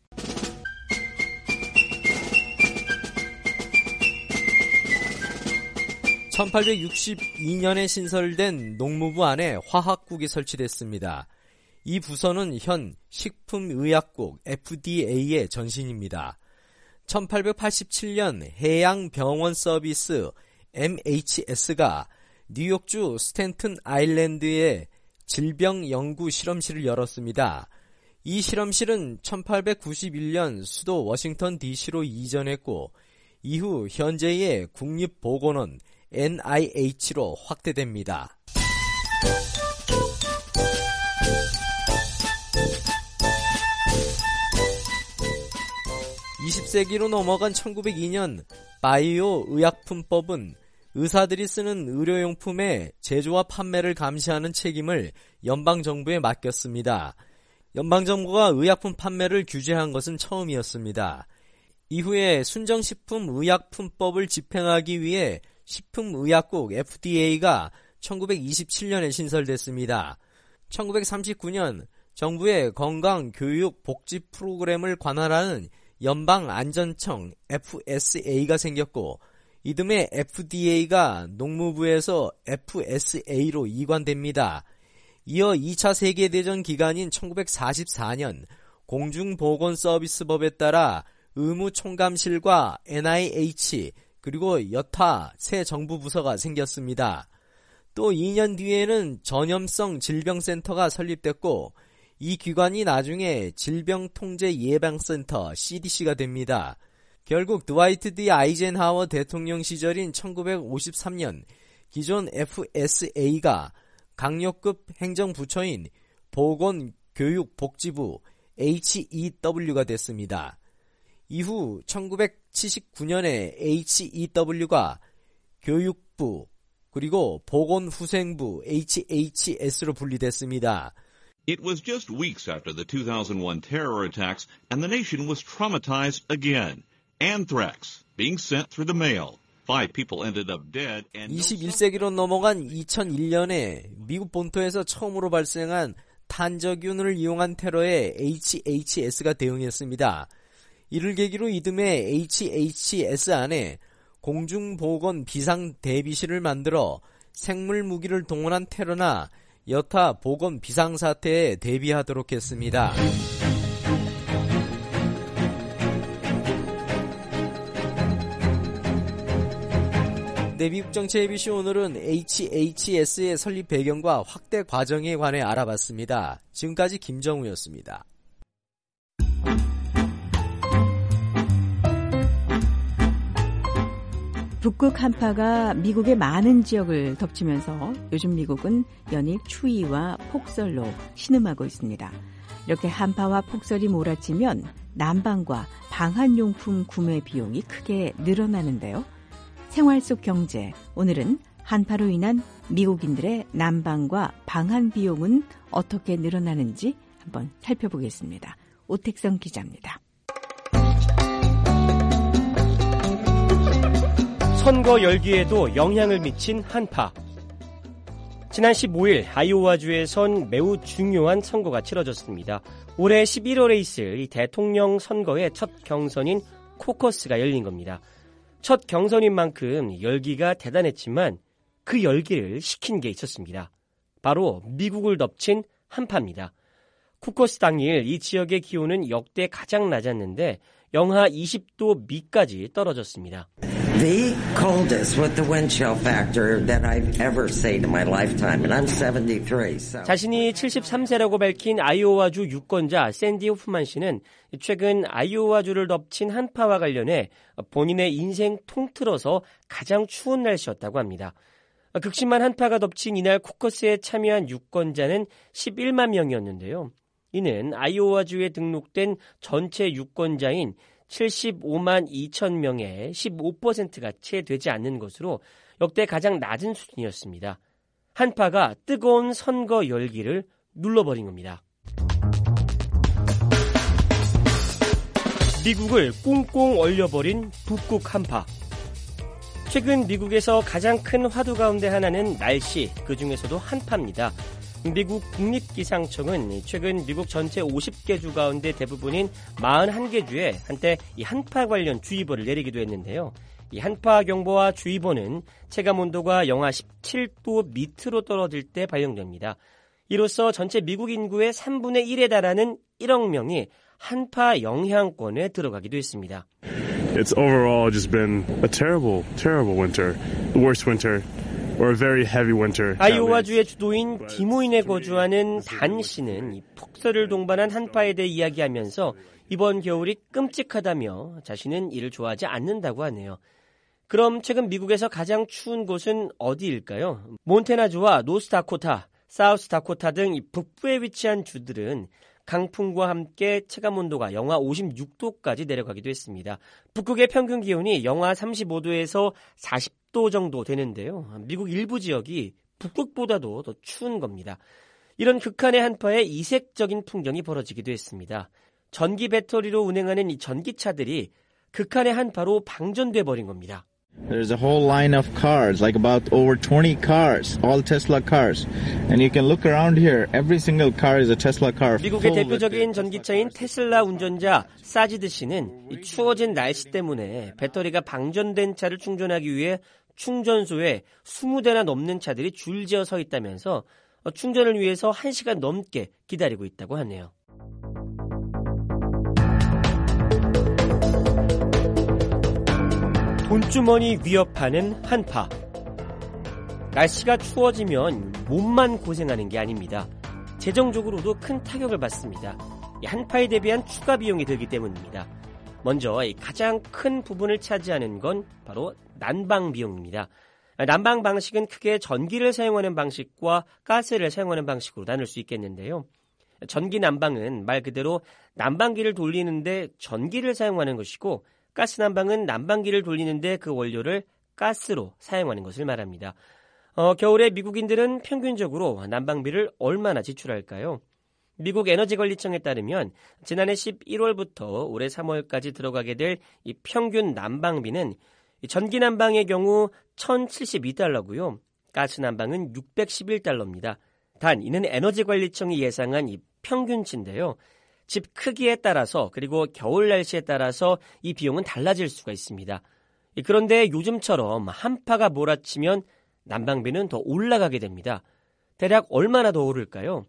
천팔백육십이 년에 신설된 농무부 안에 화학국이 설치됐습니다. 이 부서는 현 식품의약국 에프디에이의 전신입니다. 천팔백팔십칠 년 해양병원 서비스 엠에이치에스가 뉴욕주 스탠튼 아일랜드에 질병연구 실험실을 열었습니다. 이 실험실은 천팔백구십일 년 수도 워싱턴 디씨로 이전했고 이후 현재의 국립보건원 엔 아이 에이치로 확대됩니다. 이십 세기로 넘어간 천구백이 년 바이오 의약품법은 의사들이 쓰는 의료용품의 제조와 판매를 감시하는 책임을 연방정부에 맡겼습니다. 연방정부가 의약품 판매를 규제한 것은 처음이었습니다. 이후에 순정식품의약품법을 집행하기 위해 식품의약국 에프디에이가 천구백이십칠 년에 신설됐습니다. 천구백삼십구 년 정부의 건강, 교육, 복지 프로그램을 관할하는 연방안전청 에프에스에이가 생겼고 이듬해 에프디에이가 농무부에서 에프에스에이로 이관됩니다. 이어 이 차 세계대전 기간인 천구백사십사 년 공중보건서비스법에 따라 의무총감실과 엔 아이 에이치 그리고 여타 새 정부 부서가 생겼습니다. 또 이 년 뒤에는 전염성 질병센터가 설립됐고 이 기관이 나중에 질병통제예방센터 씨디씨가 됩니다. 결국 드와이트 D 아이젠하워 대통령 시절인 천구백오십삼 년 기존 에프에스에이가 강력급 행정부처인 보건교육복지부 에이치이더블유가 됐습니다. 이후 천구백칠십구 년에 에이치이더블유가 교육부 그리고 보건후생부 에이치에이치에스로 분리됐습니다. It was just weeks after the two thousand one terror attacks and the nation was traumatized again. Anthrax being sent through the mail. Five people ended up dead and 이십일 세기로 넘어간 이천일 년에 미국 본토에서 처음으로 발생한 탄저균을 이용한 테러에 에이치에이치에스가 대응했습니다. 이를 계기로 이듬해 에이치에이치에스 안에 공중보건 비상대비실을 만들어 생물 무기를 동원한 테러나 여타 보건 비상사태에 대비하도록 했습니다. 네, 미국 정치 에이비씨 오늘은 에이치에이치에스의 설립 배경과 확대 과정에 관해 알아봤습니다. 지금까지 김정우였습니다. 북극 한파가 미국의 많은 지역을 덮치면서 요즘 미국은 연일 추위와 폭설로 신음하고 있습니다. 이렇게 한파와 폭설이 몰아치면 난방과 방한용품 구매 비용이 크게 늘어나는데요. 생활 속 경제, 오늘은 한파로 인한 미국인들의 난방과 방한 비용은 어떻게 늘어나는지 한번 살펴보겠습니다. 오택성 기자입니다. 선거 열기에도 영향을 미친 한파. 지난 십오 일 아이오와주에선 매우 중요한 선거가 치러졌습니다. 올해 십일월에 있을 이 대통령 선거의 첫 경선인 코커스가 열린 겁니다. 첫 경선인 만큼 열기가 대단했지만 그 열기를 식힌 게 있었습니다. 바로 미국을 덮친 한파입니다. 코커스 당일 이 지역의 기온은 역대 가장 낮았는데 영하 이십 도 미까지 떨어졌습니다. The coldest with the wind chill factor that I've ever seen in my lifetime, and I'm seventy-three. So. 자신이 칠십삼 세라고 밝힌 아이오와주 유권자 샌디 호프만 씨는 최근 아이오와주를 덮친 한파와 관련해 본인의 인생 통틀어서 가장 추운 날씨였다고 합니다. 극심한 한파가 덮친 이날 코커스에 참여한 유권자는 십일만 명이었는데요. 이는 아이오와주에 등록된 전체 유권자인 칠십오만 이천 명의 십오 퍼센트가 채 되지 않는 것으로 역대 가장 낮은 수준이었습니다. 한파가 뜨거운 선거 열기를 눌러버린 겁니다. 미국을 꽁꽁 얼려버린 북극 한파. 최근 미국에서 가장 큰 화두 가운데 하나는 날씨, 그중에서도 한파입니다. 미국 국립기상청은 최근 미국 전체 오십 개 주 가운데 대부분인 사십일 개 주에 한때 이 한파 관련 주의보를 내리기도 했는데요. 이 한파 경보와 주의보는 체감온도가 영하 십칠 도 밑으로 떨어질 때 발령됩니다. 이로써 전체 미국 인구의 삼분의 일에 달하는 일억 명이 한파 영향권에 들어가기도 했습니다. It's overall just been a terrible, terrible winter. The worst winter or a very heavy winter. 아이오와주의 주도인 디모인에 거주하는 단 씨는 이 폭설을 동반한 한파에 대해 이야기하면서 이번 겨울이 끔찍하다며 자신은 이를 좋아하지 않는다고 하네요. 그럼 최근 미국에서 가장 추운 곳은 어디일까요? 몬태나주와 노스다코타, 사우스다코타 등 북부에 위치한 주들은 강풍과 함께 체감온도가 영하 오십육 도까지 내려가기도 했습니다. 북극의 평균 기온이 영하 삼십오 도에서 사십 도 정도 되는데요. 미국 일부 지역이 북극보다도 더 추운 겁니다. 이런 극한의 한파에 이색적인 풍경이 벌어지기도 했습니다. 전기 배터리로 운행하는 이 전기차들이 극한의 한파로 방전돼 버린 겁니다. There's a whole line of cars, like about over twenty cars, all Tesla cars. And you can look around here. Every single car is a Tesla car. 미국의 대표적인 전기차인 테슬라 운전자 사지드 씨는 이 추워진 날씨 때문에 배터리가 방전된 차를 충전하기 위해 충전소에 이십 대나 넘는 차들이 줄지어 서 있다면서 충전을 위해서 한 시간 넘게 기다리고 있다고 하네요. 돈주머니 위협하는 한파. 날씨가 추워지면 몸만 고생하는 게 아닙니다. 재정적으로도 큰 타격을 받습니다. 한파에 대비한 추가 비용이 들기 때문입니다. 먼저 가장 큰 부분을 차지하는 건 바로 난방 비용입니다. 난방 방식은 크게 전기를 사용하는 방식과 가스를 사용하는 방식으로 나눌 수 있겠는데요. 전기 난방은 말 그대로 난방기를 돌리는데 전기를 사용하는 것이고, 가스 난방은 난방기를 돌리는데 그 원료를 가스로 사용하는 것을 말합니다. 어, 겨울에 미국인들은 평균적으로 난방비를 얼마나 지출할까요? 미국 에너지관리청에 따르면 지난해 십일월부터 올해 삼월까지 들어가게 될 이 평균 난방비는 전기 난방의 경우 천칠십이 달러고요. 가스 난방은 육백십일 달러입니다. 단 이는 에너지관리청이 예상한 이 평균치인데요. 집 크기에 따라서 그리고 겨울 날씨에 따라서 이 비용은 달라질 수가 있습니다. 그런데 요즘처럼 한파가 몰아치면 난방비는 더 올라가게 됩니다. 대략 얼마나 더 오를까요?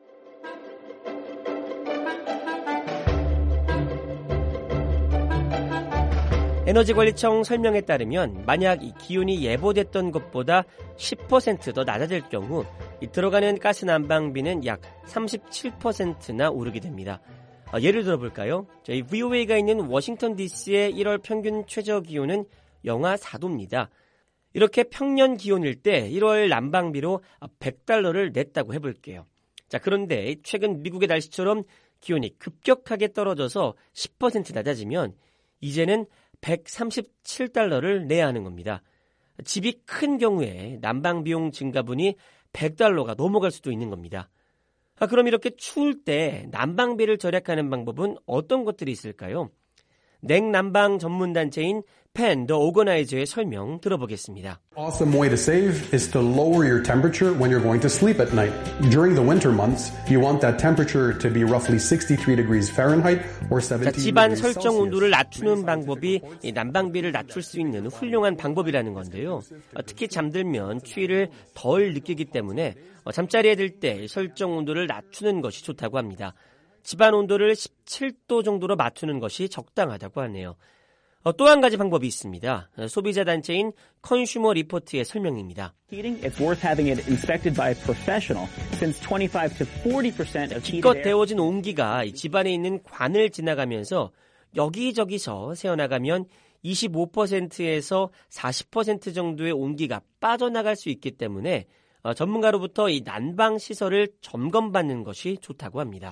에너지관리청 설명에 따르면 만약 이 기온이 예보됐던 것보다 십 퍼센트 더 낮아질 경우 이 들어가는 가스 난방비는 약 삼십칠 퍼센트나 오르게 됩니다. 아, 예를 들어볼까요? 저희 브이오에이가 있는 워싱턴 디씨의 일월 평균 최저 기온은 영하 사 도입니다. 이렇게 평년 기온일 때 일월 난방비로 백 달러를 냈다고 해볼게요. 자, 그런데 최근 미국의 날씨처럼 기온이 급격하게 떨어져서 십 퍼센트 낮아지면 이제는 백삼십칠 달러를 내야 하는 겁니다. 집이 큰 경우에 난방비용 증가분이 백 달러가 넘어갈 수도 있는 겁니다. 아, 그럼 이렇게 추울 때 난방비를 절약하는 방법은 어떤 것들이 있을까요? 냉난방 전문단체인 펜 더 오거나이저의 설명 들어보겠습니다. Awesome way to save is to lower your temperature when you're going to sleep at night. During the winter months, you want that temperature to be roughly sixty-three degrees Fahrenheit or seventeen 자, 집안 degrees 설정 Celsius. 온도를 낮추는 방법이 이 난방비를 낮출 수 있는 훌륭한 방법이라는 건데요. 특히 잠들면 추위를 덜 느끼기 때문에 잠자리에 들 때 설정 온도를 낮추는 것이 좋다고 합니다. 집안 온도를 십칠 도 정도로 맞추는 것이 적당하다고 하네요. 어, 또 한 가지 방법이 있습니다. 소비자 단체인 컨슈머 리포트의 설명입니다. It's worth having it inspected by a professional since twenty-five to forty percent of heated 기껏 air. 데워진 온기가 집안에 있는 관을 지나가면서 여기저기서 새어나가면 이십오 퍼센트에서 사십 퍼센트 정도의 온기가 빠져나갈 수 있기 때문에 어, 전문가로부터 이 난방 시설을 점검받는 것이 좋다고 합니다.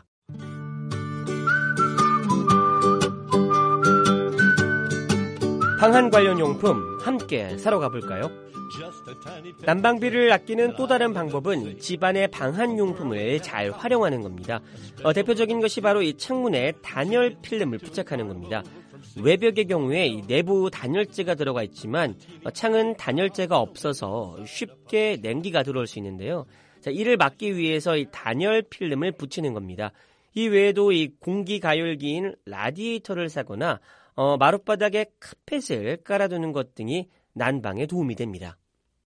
방한 관련 용품 함께 사러 가볼까요? 난방비를 아끼는 또 다른 방법은 집안의 방한 용품을 잘 활용하는 겁니다. 어, 대표적인 것이 바로 이 창문에 단열 필름을 부착하는 겁니다. 외벽의 경우에 이 내부 단열재가 들어가 있지만 어, 창은 단열재가 없어서 쉽게 냉기가 들어올 수 있는데요. 자, 이를 막기 위해서 이 단열 필름을 붙이는 겁니다. 이 외에도 이 공기 가열기인 라디에이터를 사거나 어, 마룻바닥에 카펫을 깔아두는 것 등이 난방에 도움이 됩니다.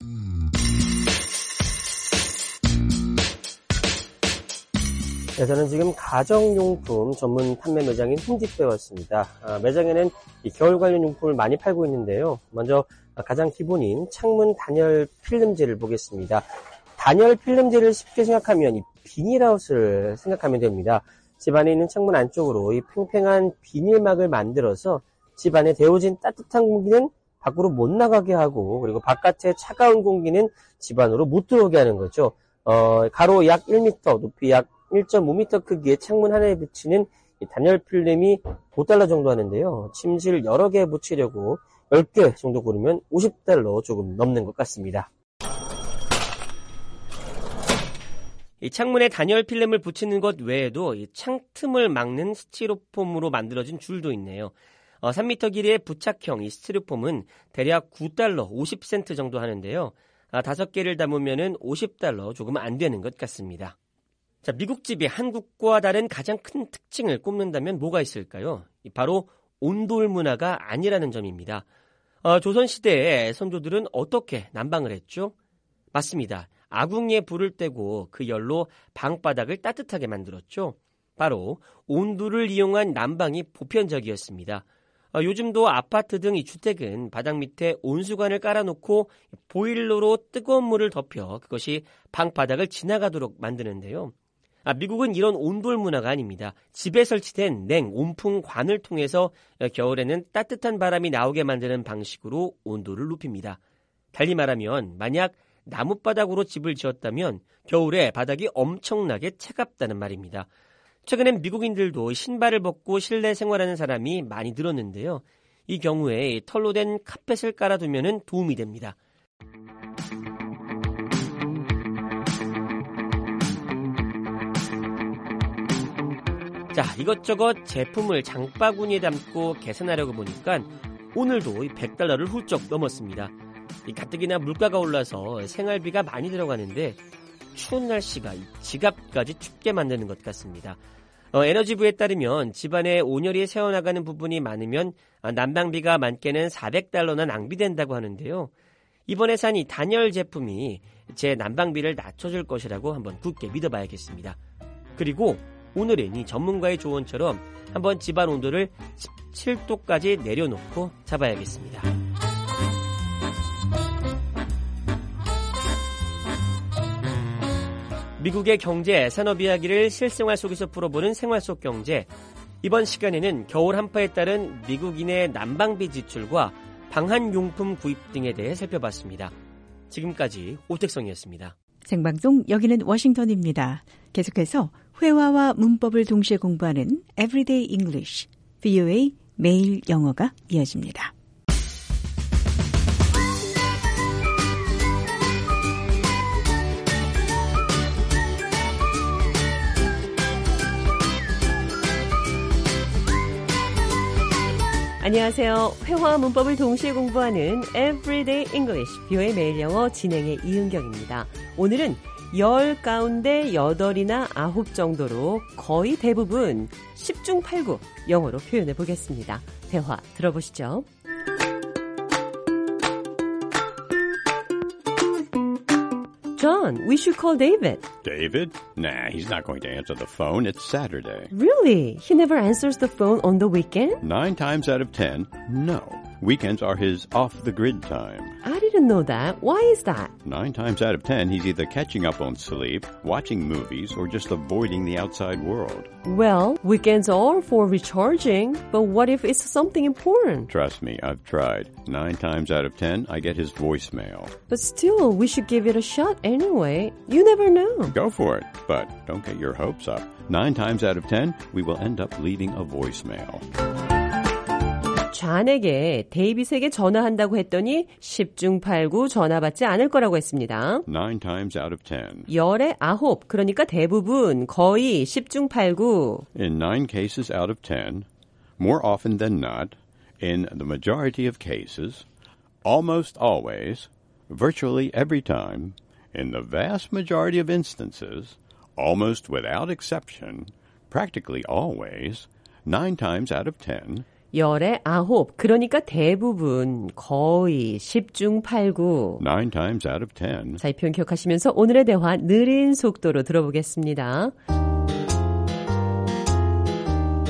네, 저는 지금 가정용품 전문 판매 매장인 홈디포에 왔습니다. 아, 매장에는 이 겨울 관련 용품을 많이 팔고 있는데요. 먼저 가장 기본인 창문 단열 필름제를 보겠습니다. 단열 필름제를 쉽게 생각하면 이 비닐하우스를 생각하면 됩니다. 집 안에 있는 창문 안쪽으로 이 팽팽한 비닐막을 만들어서 집 안에 데워진 따뜻한 공기는 밖으로 못 나가게 하고, 그리고 바깥의 차가운 공기는 집 안으로 못 들어오게 하는 거죠. 어, 가로 약 일 미터, 높이 약 일 점 오 미터 크기의 창문 하나에 붙이는 이 단열 필름이 오 달러 정도 하는데요. 침실 여러 개 붙이려고 열 개 정도 고르면 오십 달러 조금 넘는 것 같습니다. 이 창문에 단열 필름을 붙이는 것 외에도 이 창틈을 막는 스티로폼으로 만들어진 줄도 있네요. 어, 삼 미터 길이의 부착형 이 스티로폼은 대략 구 달러 오십 센트 정도 하는데요. 아, 다섯 개를 담으면은 오십 달러 조금 안 되는 것 같습니다. 자, 미국 집이 한국과 다른 가장 큰 특징을 꼽는다면 뭐가 있을까요? 바로 온돌 문화가 아니라는 점입니다. 어, 조선시대에 선조들은 어떻게 난방을 했죠? 맞습니다. 아궁이에 불을 떼고 그 열로 방바닥을 따뜻하게 만들었죠. 바로 온돌을 이용한 난방이 보편적이었습니다. 어, 요즘도 아파트 등 이 주택은 바닥 밑에 온수관을 깔아놓고 보일러로 뜨거운 물을 덮여 그것이 방바닥을 지나가도록 만드는데요. 아, 미국은 이런 온돌 문화가 아닙니다. 집에 설치된 냉, 온풍관을 통해서 겨울에는 따뜻한 바람이 나오게 만드는 방식으로 온도를 높입니다. 달리 말하면 만약 나뭇바닥으로 집을 지었다면 겨울에 바닥이 엄청나게 차갑다는 말입니다. 최근엔 미국인들도 신발을 벗고 실내 생활하는 사람이 많이 늘었는데요. 이 경우에 털로 된 카펫을 깔아두면 도움이 됩니다. 자, 이것저것 제품을 장바구니에 담고 계산하려고 보니까 오늘도 백 달러를 훌쩍 넘었습니다. 이 가뜩이나 물가가 올라서 생활비가 많이 들어가는데 추운 날씨가 지갑까지 춥게 만드는 것 같습니다. 어, 에너지부에 따르면 집안에 온열이 새어나가는 부분이 많으면 난방비가 많게는 사백 달러나 낭비된다고 하는데요. 이번에 산 이 단열 제품이 제 난방비를 낮춰줄 것이라고 한번 굳게 믿어봐야겠습니다. 그리고 오늘은 이 전문가의 조언처럼 한번 집안 온도를 십칠 도까지 내려놓고 잡아야겠습니다. 미국의 경제, 산업 이야기를 실생활 속에서 풀어보는 생활 속 경제. 이번 시간에는 겨울 한파에 따른 미국인의 난방비 지출과 방한용품 구입 등에 대해 살펴봤습니다. 지금까지 오택성이었습니다. 생방송 여기는 워싱턴입니다. 계속해서 회화와 문법을 동시에 공부하는 Everyday English, 브이오에이 매일 영어가 이어집니다. 안녕하세요. 회화와 문법을 동시에 공부하는 Everyday English, 브이오에이 매일 영어 진행의 이은경입니다. 오늘은 열 가운데 여덟이나 아홉 정도로 거의 대부분 십 중 팔 구 영어로 표현해 보겠습니다. 대화 들어보시죠. John, we should call David. David? Nah, he's not going to answer the phone. It's Saturday. Really? He never answers the phone on the weekend? Nine times out of ten, no. Weekends are his off-the-grid time. I didn't know that. Why is that? Nine times out of ten, he's either catching up on sleep, watching movies, or just avoiding the outside world. Well, weekends are for recharging, but what if it's something important? Trust me, I've tried. Nine times out of ten, I get his voicemail. But still, we should give it a shot anyway. You never know. Go for it, but don't get your hopes up. Nine times out of ten, we will end up leaving a voicemail. 존에게 데이빗에게 전화한다고 했더니 십 중 팔 구 전화 받지 않을 거라고 했습니다. Nine times out of ten. 열에 아홉, 그러니까 대부분 거의 십 중 팔 구. In nine cases out of ten, more often than not, in the majority of cases, almost always, virtually every time, in the vast majority of instances, almost without exception, practically always, nine times out of ten, 열에 아홉, 그러니까 대부분, 거의, 십 중 팔 구. Nine times out of ten. 자, 이 표현 기억하시면서 오늘의 대화 느린 속도로 들어보겠습니다.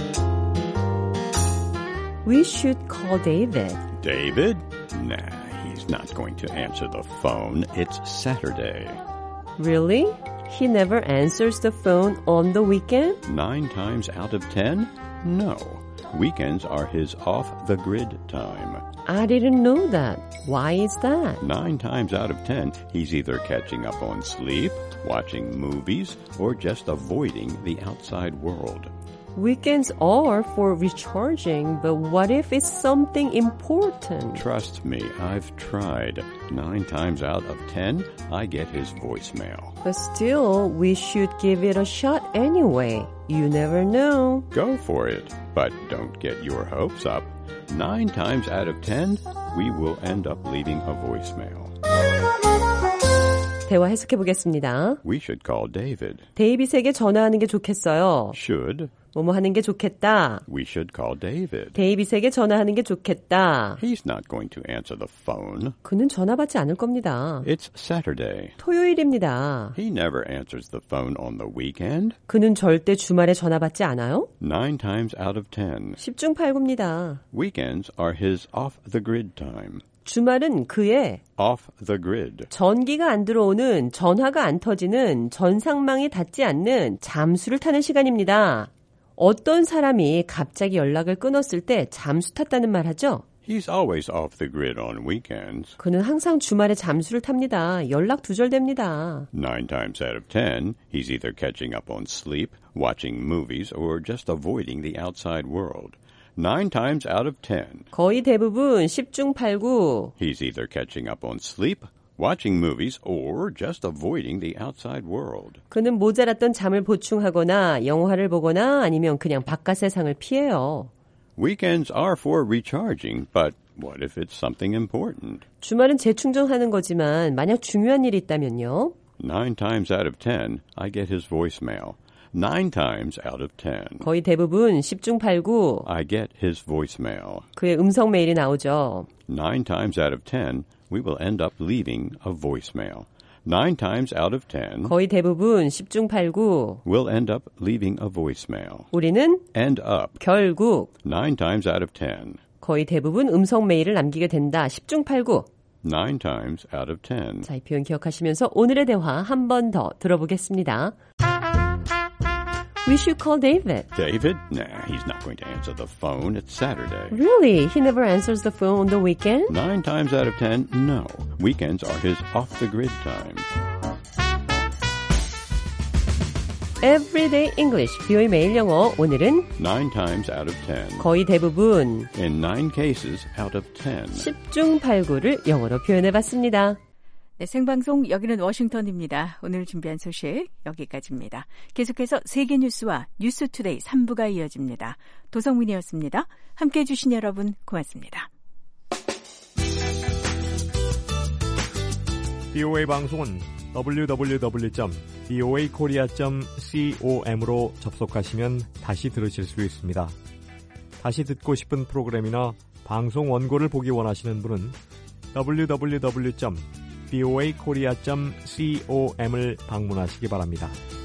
We should call David. David? Nah, he's not going to answer the phone. It's Saturday. Really? He never answers the phone on the weekend? Nine times out of ten? No. Weekends are his off-the-grid time. I didn't know that. Why is that? Nine times out of ten, he's either catching up on sleep, watching movies, or just avoiding the outside world. Weekends are for recharging, but what if it's something important? Trust me, I've tried. Nine times out of ten, I get his voicemail. But still, we should give it a shot anyway. You never know. Go for it, but don't get your hopes up. Nine times out of ten, we will end up leaving a voicemail. 대화 해석해 보겠습니다. We should call David. 데이빗에게 전화하는 게 좋겠어요. Should. 뭐뭐 하는 게 좋겠다. We should call David. 데이빗에게 전화하는 게 좋겠다. He's not going to answer the phone. 그는 전화 받지 않을 겁니다. It's Saturday. 토요일입니다. He never answers the phone on the weekend. 그는 절대 주말에 전화 받지 않아요. Nine times out of ten. 십중팔구입니다. Weekends are his off-the-grid time. 주말은 그의 off the grid. 전기가 안 들어오는, 전화가 안 터지는, 전상망이 닿지 않는 잠수를 타는 시간입니다. 어떤 사람이 갑자기 연락을 끊었을 때 잠수 탔다는 말 하죠? He's always off the grid on weekends. 그는 항상 주말에 잠수를 탑니다. 연락 두절됩니다. Nine times out of ten, he's either catching up on sleep, watching movies, or just avoiding the outside world. Nine times out of ten. 거의 대부분 십중팔구. He's either catching up on sleep, watching movies, or just avoiding the outside world. 그는 모자랐던 잠을 보충하거나 영화를 보거나 아니면 그냥 바깥 세상을 피해요. Weekends are for recharging, but what if it's something important? 주말은 재충전하는 거지만 만약 중요한 일이 있다면요? Nine times out of ten, I get his voicemail. Nine times out of ten. 거의 대부분 십중팔구. I get his voicemail. 그의 음성 메일이 나오죠. Nine times out of ten, we will end up leaving a voicemail. Nine times out of ten. 거의 대부분 십중팔구. We'll end up leaving a voicemail. 우리는 end up. 결국. Nine times out of ten. 거의 대부분 음성 메일을 남기게 된다. 십중팔구. Nine times out of ten. 자, 이 표현 기억하시면서 오늘의 대화 한 번 더 들어보겠습니다. We should call David. David? Nah, he's not going to answer the phone. It's Saturday. Really? He never answers the phone on the weekend? Nine times out of ten, no. Weekends are his off-the-grid time. Everyday English, 비오의 매일 영어. 오늘은 Nine times out of ten. 거의 대부분 In nine cases out of ten. 십중팔구를 영어로 표현해봤습니다. 네, 생방송 여기는 워싱턴입니다. 오늘 준비한 소식 여기까지입니다. 계속해서 세계 뉴스와 뉴스투데이 삼 부가 이어집니다. 도성민이었습니다. 함께해 주신 여러분 고맙습니다. 비오에이 방송은 더블유 더블유 더블유 점 비오에이 코리아 점 com으로 접속하시면 다시 들으실 수 있습니다. 다시 듣고 싶은 프로그램이나 방송 원고를 보기 원하시는 분은 더블유 더블유 더블유 점 비오에이 코리아 점 com을 방문하시기 바랍니다.